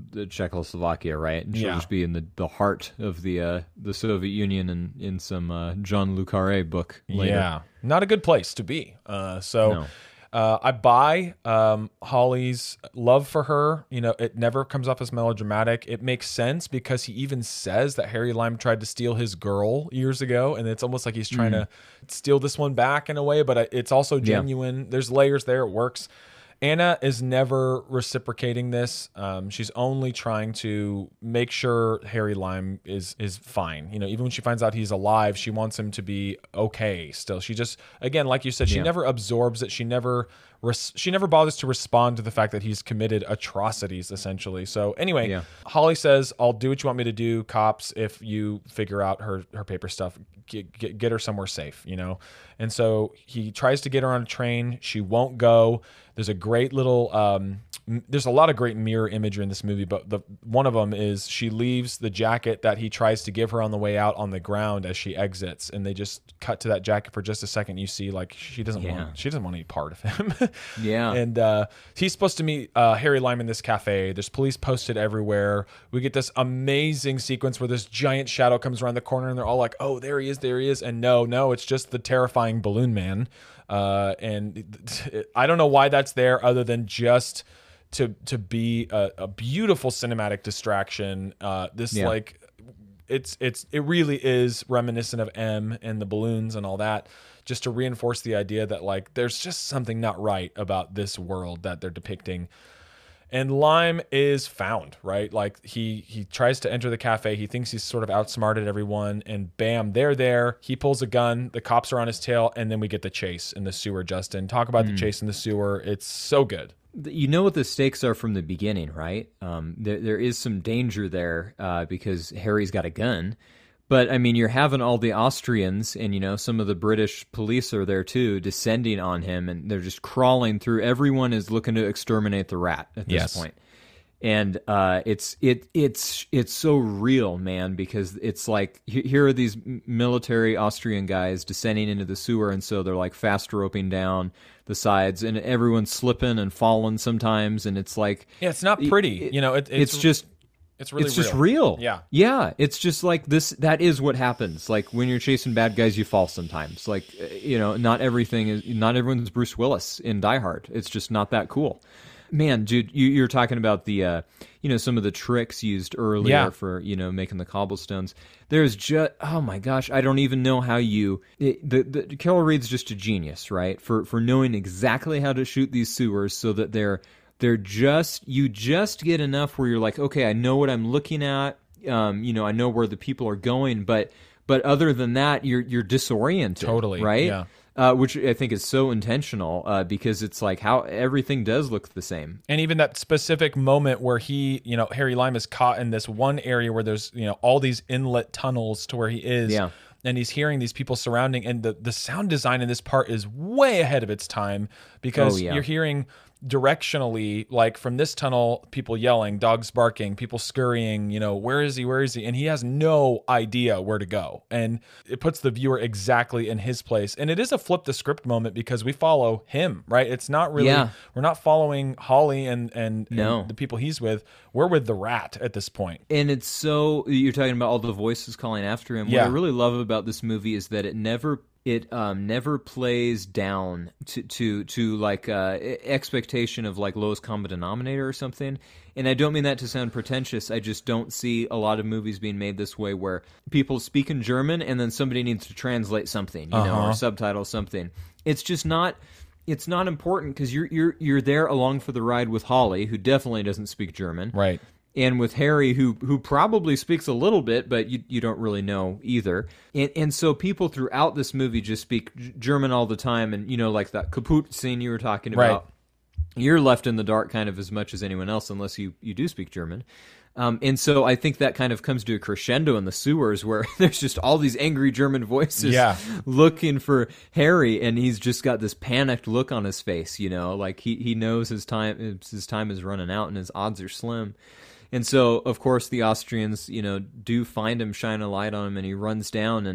the Czechoslovakia, right? And she'll Yeah. just be in the, the heart of the uh, the Soviet Union and in some uh, John Le Carré book later. Yeah, not a good place to be. Uh, so No. uh, I buy um, Holly's love for her. You know, it never comes off as melodramatic. It makes sense because he even says that Harry Lime tried to steal his girl years ago, and it's almost like he's trying to steal this one back in a way, but it's also genuine. There's layers there. It works. Anna is never reciprocating this. Um, she's only trying to make sure Harry Lime is is fine. You know, even when she finds out he's alive, she wants him to be okay still. She just, again, like you said, she Yeah. never absorbs it. She never res- she never bothers to respond to the fact that he's committed atrocities, essentially. So anyway, Yeah. Holly says, I'll do what you want me to do, cops, if you figure out her, her paper stuff. Get, get, get her somewhere safe, you know? And so he tries to get her on a train. She won't go. There's a great little, um, m- there's a lot of great mirror imagery in this movie, but the one of them is she leaves the jacket that he tries to give her on the way out on the ground as she exits. And they just cut to that jacket for just a second. You see, like, she doesn't Yeah. want, she doesn't want any part of him. Yeah. And uh, he's supposed to meet uh, Harry Lime in this cafe. There's police posted everywhere. We get this amazing sequence where this giant shadow comes around the corner and they're all like, oh, there he is, there he is. And no, no, it's just the terrifying balloon man. Uh, and it, it, I don't know why that's there other than just to to be a, a beautiful cinematic distraction. Uh, this Yeah. like it's it's it really is reminiscent of M and the balloons and all that, just to reinforce the idea that like there's just something not right about this world that they're depicting. And Lime is found, right? Like he he tries to enter the cafe. He thinks he's sort of outsmarted everyone, and bam, they're there. He pulls a gun. The cops are on his tail, and then we get the chase in the sewer. Justin, talk about the chase in the sewer. It's so good. You know what the stakes are from the beginning, right? Um, there, there is some danger there uh, because Harry's got a gun. But, I mean, you're having all the Austrians and, you know, some of the British police are there, too, descending on him. And they're just crawling through. Everyone is looking to exterminate the rat at this Yes. point. And uh, it's it it's it's so real, man, because it's like he- here are these m- military Austrian guys descending into the sewer, and so they're like fast roping down the sides, and everyone's slipping and falling sometimes, and it's like Yeah, it's not pretty. it- you know, it, it's, it's just it's really it's just real. real. Yeah. yeah. It's just like this. That is what happens. Like when you're chasing bad guys, you fall sometimes. Like uh, you know, not everything is not everyone's Bruce Willis in Die Hard. It's just not that cool. Man, dude, you, you're talking about the, uh, you know, some of the tricks used earlier Yeah. for, you know, making the cobblestones. There's just, oh my gosh, I don't even know how you, it, the, the Carol Reed's just a genius, right? For for knowing exactly how to shoot these sewers so that they're they're just, you just get enough where you're like, okay, I know what I'm looking at, um, you know, I know where the people are going, but but other than that, you're you're disoriented, Totally, right? yeah. Uh, which I think is so intentional uh, because it's like how everything does look the same. And even that specific moment where he, you know, Harry Lime is caught in this one area where there's, you know, all these inlet tunnels to where he is. Yeah. And he's hearing these people surrounding. And the, the sound design in this part is way ahead of its time because Oh, yeah. you're hearing directionally, like from this tunnel, people yelling, dogs barking, people scurrying, you know, where is he? Where is he? And he has no idea where to go. And it puts the viewer exactly in his place. And it is a flip the script moment because we follow him, right? It's not really, Yeah. we're not following Holly and, and, No. and the people he's with. We're with the rat at this point. And it's so, you're talking about all the voices calling after him. Yeah. What I really love about this movie is that it never it um, never plays down to to to like uh, e- expectation of like lowest common denominator or something. And I don't mean that to sound pretentious. I just don't see a lot of movies being made this way where people speak in German and then somebody needs to translate something, you know, Uh-huh. or subtitle something. It's just not. It's not important because you're you're you're there along for the ride with Holly, who definitely doesn't speak German, Right. and with Harry, who who probably speaks a little bit, but you you don't really know either. And and so people throughout this movie just speak G- German all the time, and you know, like that kaput scene you were talking Right. about. You're left in the dark kind of as much as anyone else, unless you you do speak German. Um, and so I think that kind of comes to a crescendo in the sewers where there's just all these angry German voices Yeah. looking for Harry, and he's just got this panicked look on his face, you know, like he, he knows his time his time is running out and his odds are slim. And so, of course, the Austrians, you know, do find him, shine a light on him, and he runs down, and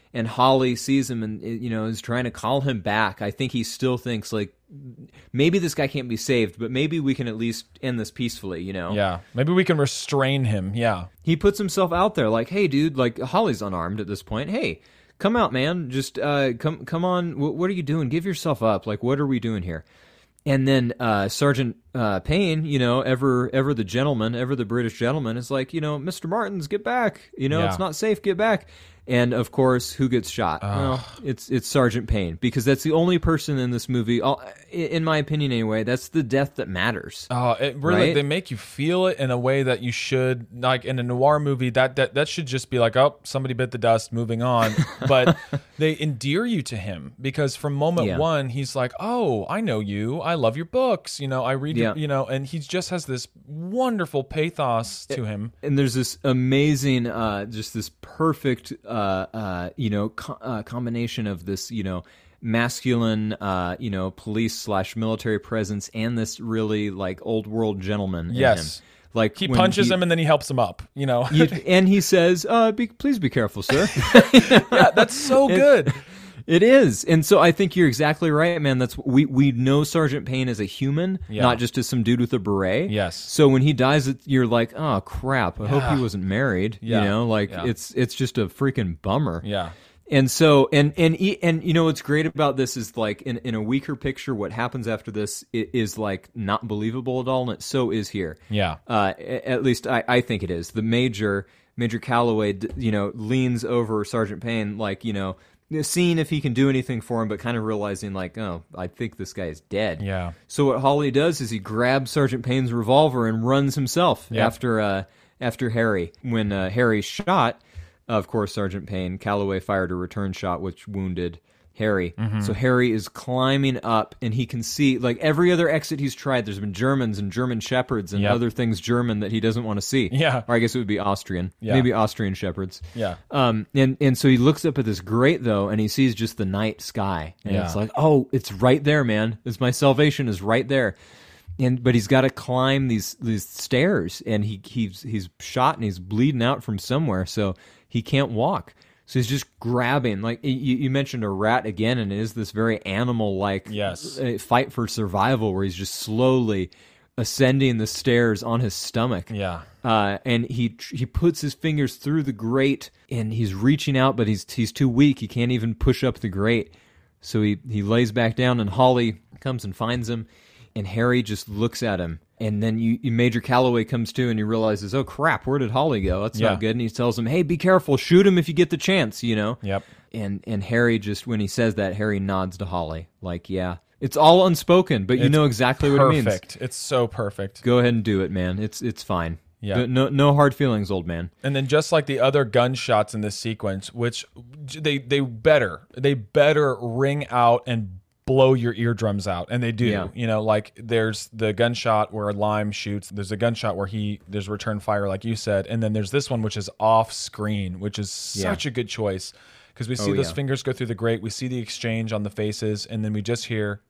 and Holly sees him and, you know, is trying to call him back. I think he still thinks, like, maybe this guy can't be saved, but maybe we can at least end this peacefully, you know? Yeah. Maybe we can restrain him. Yeah. He puts himself out there like, hey, dude, like, Holly's unarmed at this point. Hey, come out, man. Just uh, come come on. W- what are you doing? Give yourself up. Like, what are we doing here? And then uh, Sergeant uh, Payne, you know, ever ever the gentleman, ever the British gentleman, is like, you know, Mister Martins, get back. You know, Yeah. it's not safe. Get back. And of course, who gets shot? Well, it's it's Sergeant Payne, because that's the only person in this movie, all- in my opinion anyway, that's the death that matters. Oh, it really, Right? they make you feel it in a way that you should, like in a noir movie, that, that, that should just be like, oh, somebody bit the dust, moving on. But they endear you to him, because from moment Yeah. one, he's like, oh, I know you. I love your books. You know, I read, Yeah. your, you know, and he just has this wonderful pathos to him. And there's this amazing, uh, just this perfect, uh, uh, you know, co- uh, combination of this, you know, masculine, uh, you know, police slash military presence and this really like old world gentleman. in Yes. him. Like He when punches he- him and then he helps him up, you know? you- and he says, uh, be, "Please be careful, sir." Yeah, that's so good. It is, and so I think you're exactly right, man. That's we we know Sergeant Payne as a human, Yeah. not just as some dude with a beret. Yes. So when he dies, it- you're like, oh crap! I hope Yeah. he wasn't married. Yeah. You know, like Yeah. it's it's just a freaking bummer. Yeah. And so, and and e- and you know what's great about this is like in, in a weaker picture, what happens after this i- is like not believable at all, and it so is here. Yeah. Uh, a- at least I, I think it is. The major Major Calloway, d- you know, leans over Sergeant Payne, like you know, seeing if he can do anything for him, but kind of realizing like, oh, I think this guy is dead. Yeah. So what Holly does is he grabs Sergeant Payne's revolver and runs himself Yep. after uh, after Harry. When uh, Harry's shot. Of course, Sergeant Payne, Calloway fired a return shot, which wounded Harry. Mm-hmm. So Harry is climbing up, and he can see, like every other exit he's tried, there's been Germans and German shepherds and Yep. other things German that he doesn't want to see. Yeah. Or I guess it would be Austrian. Yeah. Maybe Austrian shepherds. Yeah. Um, and, and so he looks up at this grate, though, and he sees just the night sky. And Yeah. it's like, oh, it's right there, man. It's my salvation is right there. And but he's got to climb these these stairs, and he he's he's shot and he's bleeding out from somewhere, so he can't walk. So he's just grabbing, like you, you mentioned a rat again, and it is this very animal-like Yes. uh, fight for survival where he's just slowly ascending the stairs on his stomach. Yeah. Uh, and he he puts his fingers through the grate, and he's reaching out, but he's he's too weak. He can't even push up the grate. So he, he lays back down, and Holly comes and finds him, and Harry just looks at him. And then you, you Major Calloway comes to, and he realizes, oh crap, where did Holly go? That's Yeah. not good. And he tells him, hey, be careful, shoot him if you get the chance, you know? Yep. And and Harry just, when he says that, Harry nods to Holly, like, yeah. It's all unspoken, but you It's know exactly what it means. Perfect. It's so perfect. Go ahead and do it, man. It's it's fine. Yeah. No no hard feelings, old man. And then just like the other gunshots in this sequence, which they they better they better ring out and blow your eardrums out, and they do. Yeah. You know, like there's the gunshot where Lime shoots. There's a gunshot where he there's return fire, like you said, and then there's this one which is off screen, which is Yeah. such a good choice because we see Oh, those yeah. fingers go through the grate. We see the exchange on the faces, and then we just hear.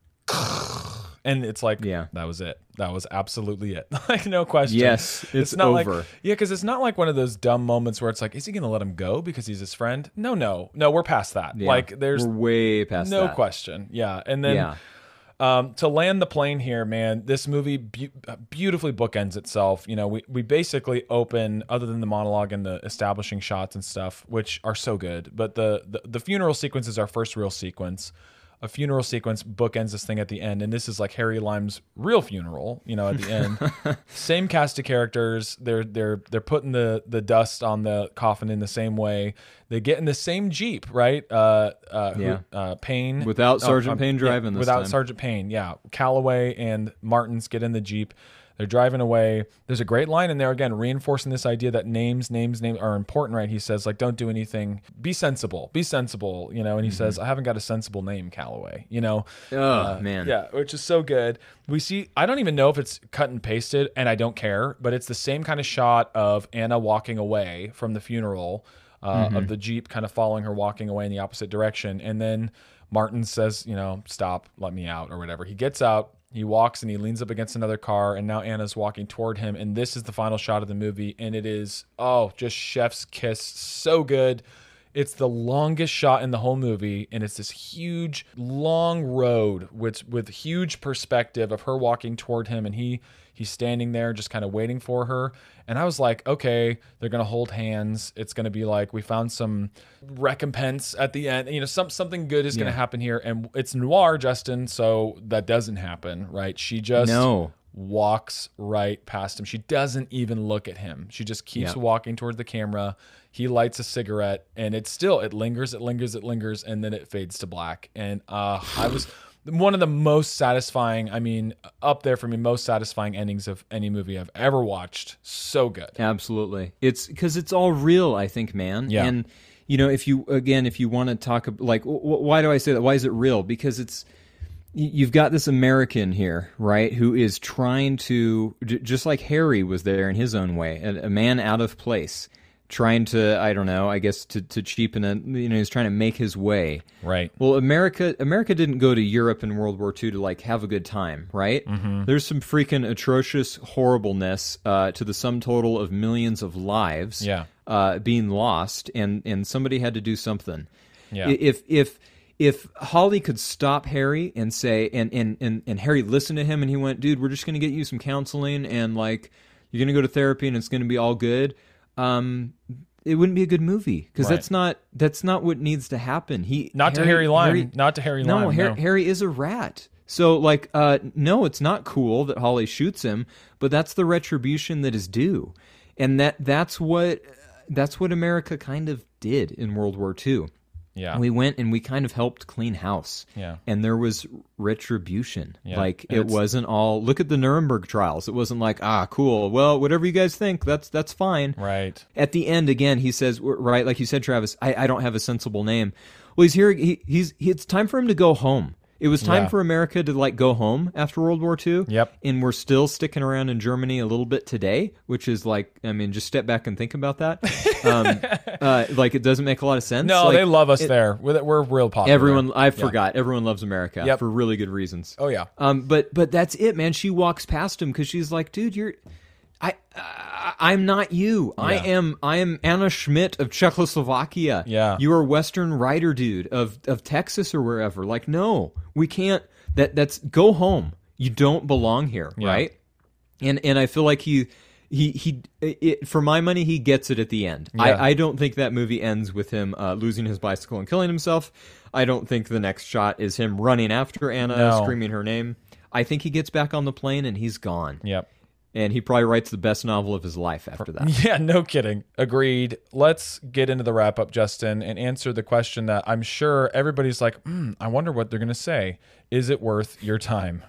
And it's like, Yeah. that was it. That was absolutely it. Like, no question. Yes, it's not over. Like, yeah, because it's not like one of those dumb moments where it's like, is he going to let him go because he's his friend? No, no, no. We're past that. Yeah. Like, there's We're way past no that. question. Yeah, and then Yeah. um, to land the plane here, man, this movie be- beautifully bookends itself. You know, we we basically open, other than the monologue and the establishing shots and stuff, which are so good, but the the, the funeral sequence is our first real sequence. A funeral sequence bookends this thing at the end, and this is like Harry Lime's real funeral. You know, at the end, same cast of characters. They're they're they're putting the the dust on the coffin in the same way. They get in the same Jeep, right? Uh, uh, who- Yeah. uh, Payne Without oh, Sergeant um, Payne yeah, driving this without time. Sergeant Payne, yeah. Calloway and Martins get in the Jeep. They're driving away. There's a great line in there, again, reinforcing this idea that names, names, names are important, right? He says, like, don't do anything. Be sensible. Be sensible, you know? And he says, I haven't got a sensible name, Calloway, you know? Oh, Uh, man. Yeah, which is so good. We see, I don't even know if it's cut and pasted, and I don't care, but it's the same kind of shot of Anna walking away from the funeral, uh, Mm-hmm. of the Jeep kind of following her, walking away in the opposite direction. And then Martin says, you know, stop, let me out, or whatever. He gets out. He walks and he leans up against another car, and now Anna's walking toward him. And this is the final shot of the movie, and it is, oh, just chef's kiss. So good. It's the longest shot in the whole movie, and it's this huge, long road with with huge perspective of her walking toward him, and he he's standing there just kind of waiting for her. And I was like, okay, they're gonna hold hands. It's gonna be like we found some recompense at the end. You know, some something good is gonna Yeah. happen here, and it's noir, Justin. So that doesn't happen, right? She just No. walks right past him. She doesn't even look at him. She just keeps Yeah. walking toward the camera. He lights a cigarette, and it's still, it lingers, it lingers, it lingers, and then it fades to black. And uh, I was one of the most satisfying, I mean, up there for me, most satisfying endings of any movie I've ever watched. So good. Absolutely. It's because it's all real, I think, man. Yeah. And, you know, if you, again, if you want to talk, ab- like, w- w- why do I say that? Why is it real? Because it's, y- you've got this American here, right, who is trying to, j- just like Harry was there in his own way, a, a man out of place, trying to, I don't know, I guess to, to cheapen it, you know, he's trying to make his way. Right. Well, America America didn't go to Europe in World War Two to, like, have a good time, right? Mm-hmm. There's some freaking atrocious horribleness uh, to the sum total of millions of lives Yeah. uh, being lost, and, and somebody had to do something. Yeah. I- If if if Holly could stop Harry and say, and, and, and, and Harry listened to him, and he went, dude, we're just going to get you some counseling, and, like, you're going to go to therapy, and it's going to be all good, um, it wouldn't be a good movie, because Right. that's not that's not what needs to happen. He Not to Harry Lime. Not to Harry no, Lime, Har- no. Harry is a rat. So, like, uh, no, it's not cool that Holly shoots him, but that's the retribution that is due, and that that's what that's what America kind of did in World War Two. Yeah. We went and we kind of helped clean house. Yeah. And there was retribution. Yeah. Like, And it it's- wasn't all, look at the Nuremberg trials. It wasn't like, ah, cool. Well, whatever you guys think, that's that's fine. Right. At the end, again, he says, right, like you said, Travis, I, I don't have a sensible name. Well, he's here. He, he's he, it's time for him to go home. It was time Yeah. for America to, like, go home after World War Two. Yep. And we're still sticking around in Germany a little bit today, which is like, I mean, just step back and think about that. um, uh, like, it doesn't make a lot of sense. No, Like, they love us it- there. We're, we're real popular. Everyone, I Yeah. forgot. Everyone loves America Yep. for really good reasons. Oh, yeah. Um, but but that's it, man. She walks past him because she's like, dude, you're, I, I I'm not you. I Yeah. am I am Anna Schmidt of Czechoslovakia. Yeah. You are Western Rider dude of of Texas or wherever. Like, no, we can't. That that's go home. You don't belong here, Yeah. right? And and I feel like he. He he. It, for my money, he gets it at the end. Yeah. I, I don't think that movie ends with him uh, losing his bicycle and killing himself. I don't think the next shot is him running after Anna, No. screaming her name. I think he gets back on the plane and he's gone. Yep. And he probably writes the best novel of his life after that. Yeah, no kidding. Agreed. Let's get into the wrap up, Justin, and answer the question that I'm sure everybody's like, mm, I wonder what they're going to say. Is it worth your time?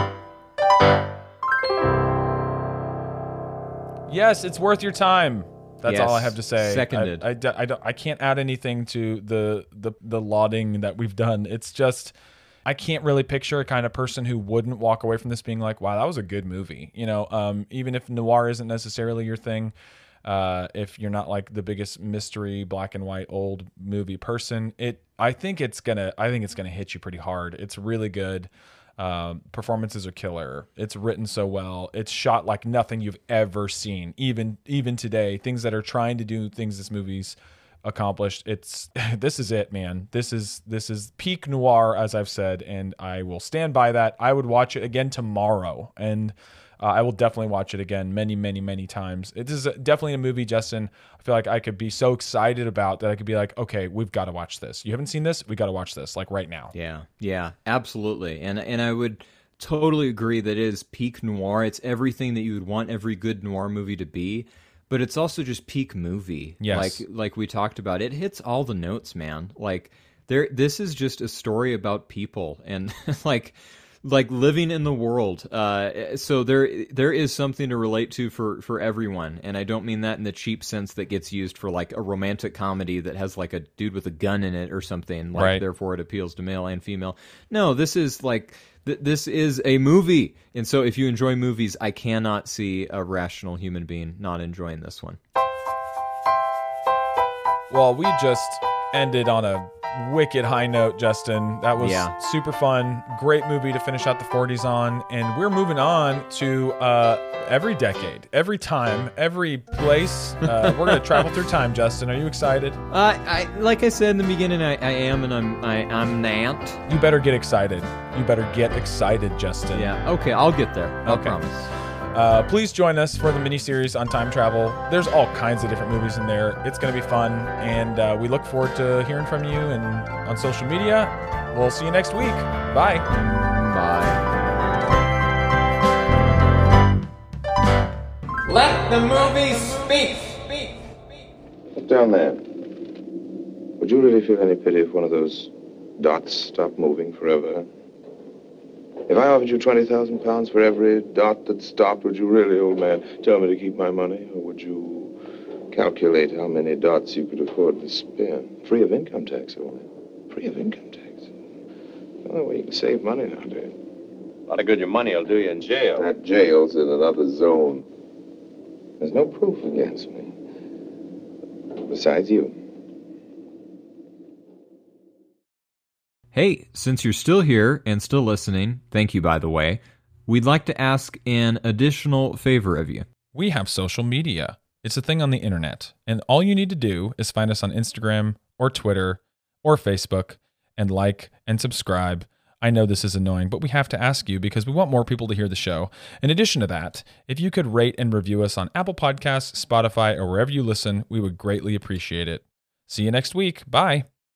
Yes, it's worth your time. That's Yes. all I have to say. Seconded. I, I, I, don't, I can't add anything to the, the the lauding that we've done. It's just, I can't really picture a kind of person who wouldn't walk away from this being like, wow, that was a good movie. You know, um, even if noir isn't necessarily your thing, uh, if you're not like the biggest mystery, black and white, old movie person, it, I think it's gonna, I think it's gonna hit you pretty hard. It's really good. Um, performances are killer. It's written so well. It's shot like nothing you've ever seen. Even even today, things that are trying to do things this movie's accomplished. It's this is it, man. This is this is peak noir, as I've said, and I will stand by that. I would watch it again tomorrow, and uh, I will definitely watch it again many, many, many times. It is definitely a movie, Justin. I feel like I could be so excited about that. I could be like, okay, we've got to watch this. You haven't seen this? We got to watch this, like right now. Yeah, yeah, absolutely. And and I would totally agree that it is peak noir. It's everything that you would want every good noir movie to be, but it's also just peak movie. Yes. Like like we talked about. It hits all the notes, man. Like there this is just a story about people and like like living in the world. Uh, so there there is something to relate to for, for everyone. And I don't mean that in the cheap sense that gets used for like a romantic comedy that has like a dude with a gun in it or something. Like Right. therefore it appeals to male and female. No, this is like th- this is a movie. And so if you enjoy movies, I cannot see a rational human being not enjoying this one. Well, we just ended on a wicked high note, Justin. That was Yeah. super fun. Great movie to finish out the forties on. And we're moving on to uh, every decade, every time, every place. Uh, we're going to travel through time, Justin. Are you excited? Uh, I like I said in the beginning, I, I am, and I'm I, I'm not. You better get excited. You better get excited, Justin. Yeah. Okay, I'll get there. I Okay. promise. Uh, please join us for the mini-series on time travel. There's all kinds of different movies in there. It's going to be fun, and uh, we look forward to hearing from you and on social media. We'll see you next week. Bye. Bye. Let the movie speak. Look down there. Would you really feel any pity if one of those dots stopped moving forever? If I offered you twenty thousand pounds for every dot that stopped, would you really, old man, tell me to keep my money? Or would you calculate how many dots you could afford to spend? Free of income tax, old man. Free of income tax. The only way you can save money nowadays. A lot of good your money will do you in jail. That jail's in another zone. There's no proof against me. Besides you. Hey, since you're still here and still listening, thank you, by the way, we'd like to ask an additional favor of you. We have social media. It's a thing on the internet, and all you need to do is find us on Instagram or Twitter or Facebook and like and subscribe. I know this is annoying, but we have to ask you because we want more people to hear the show. In addition to that, if you could rate and review us on Apple Podcasts, Spotify, or wherever you listen, we would greatly appreciate it. See you next week. Bye.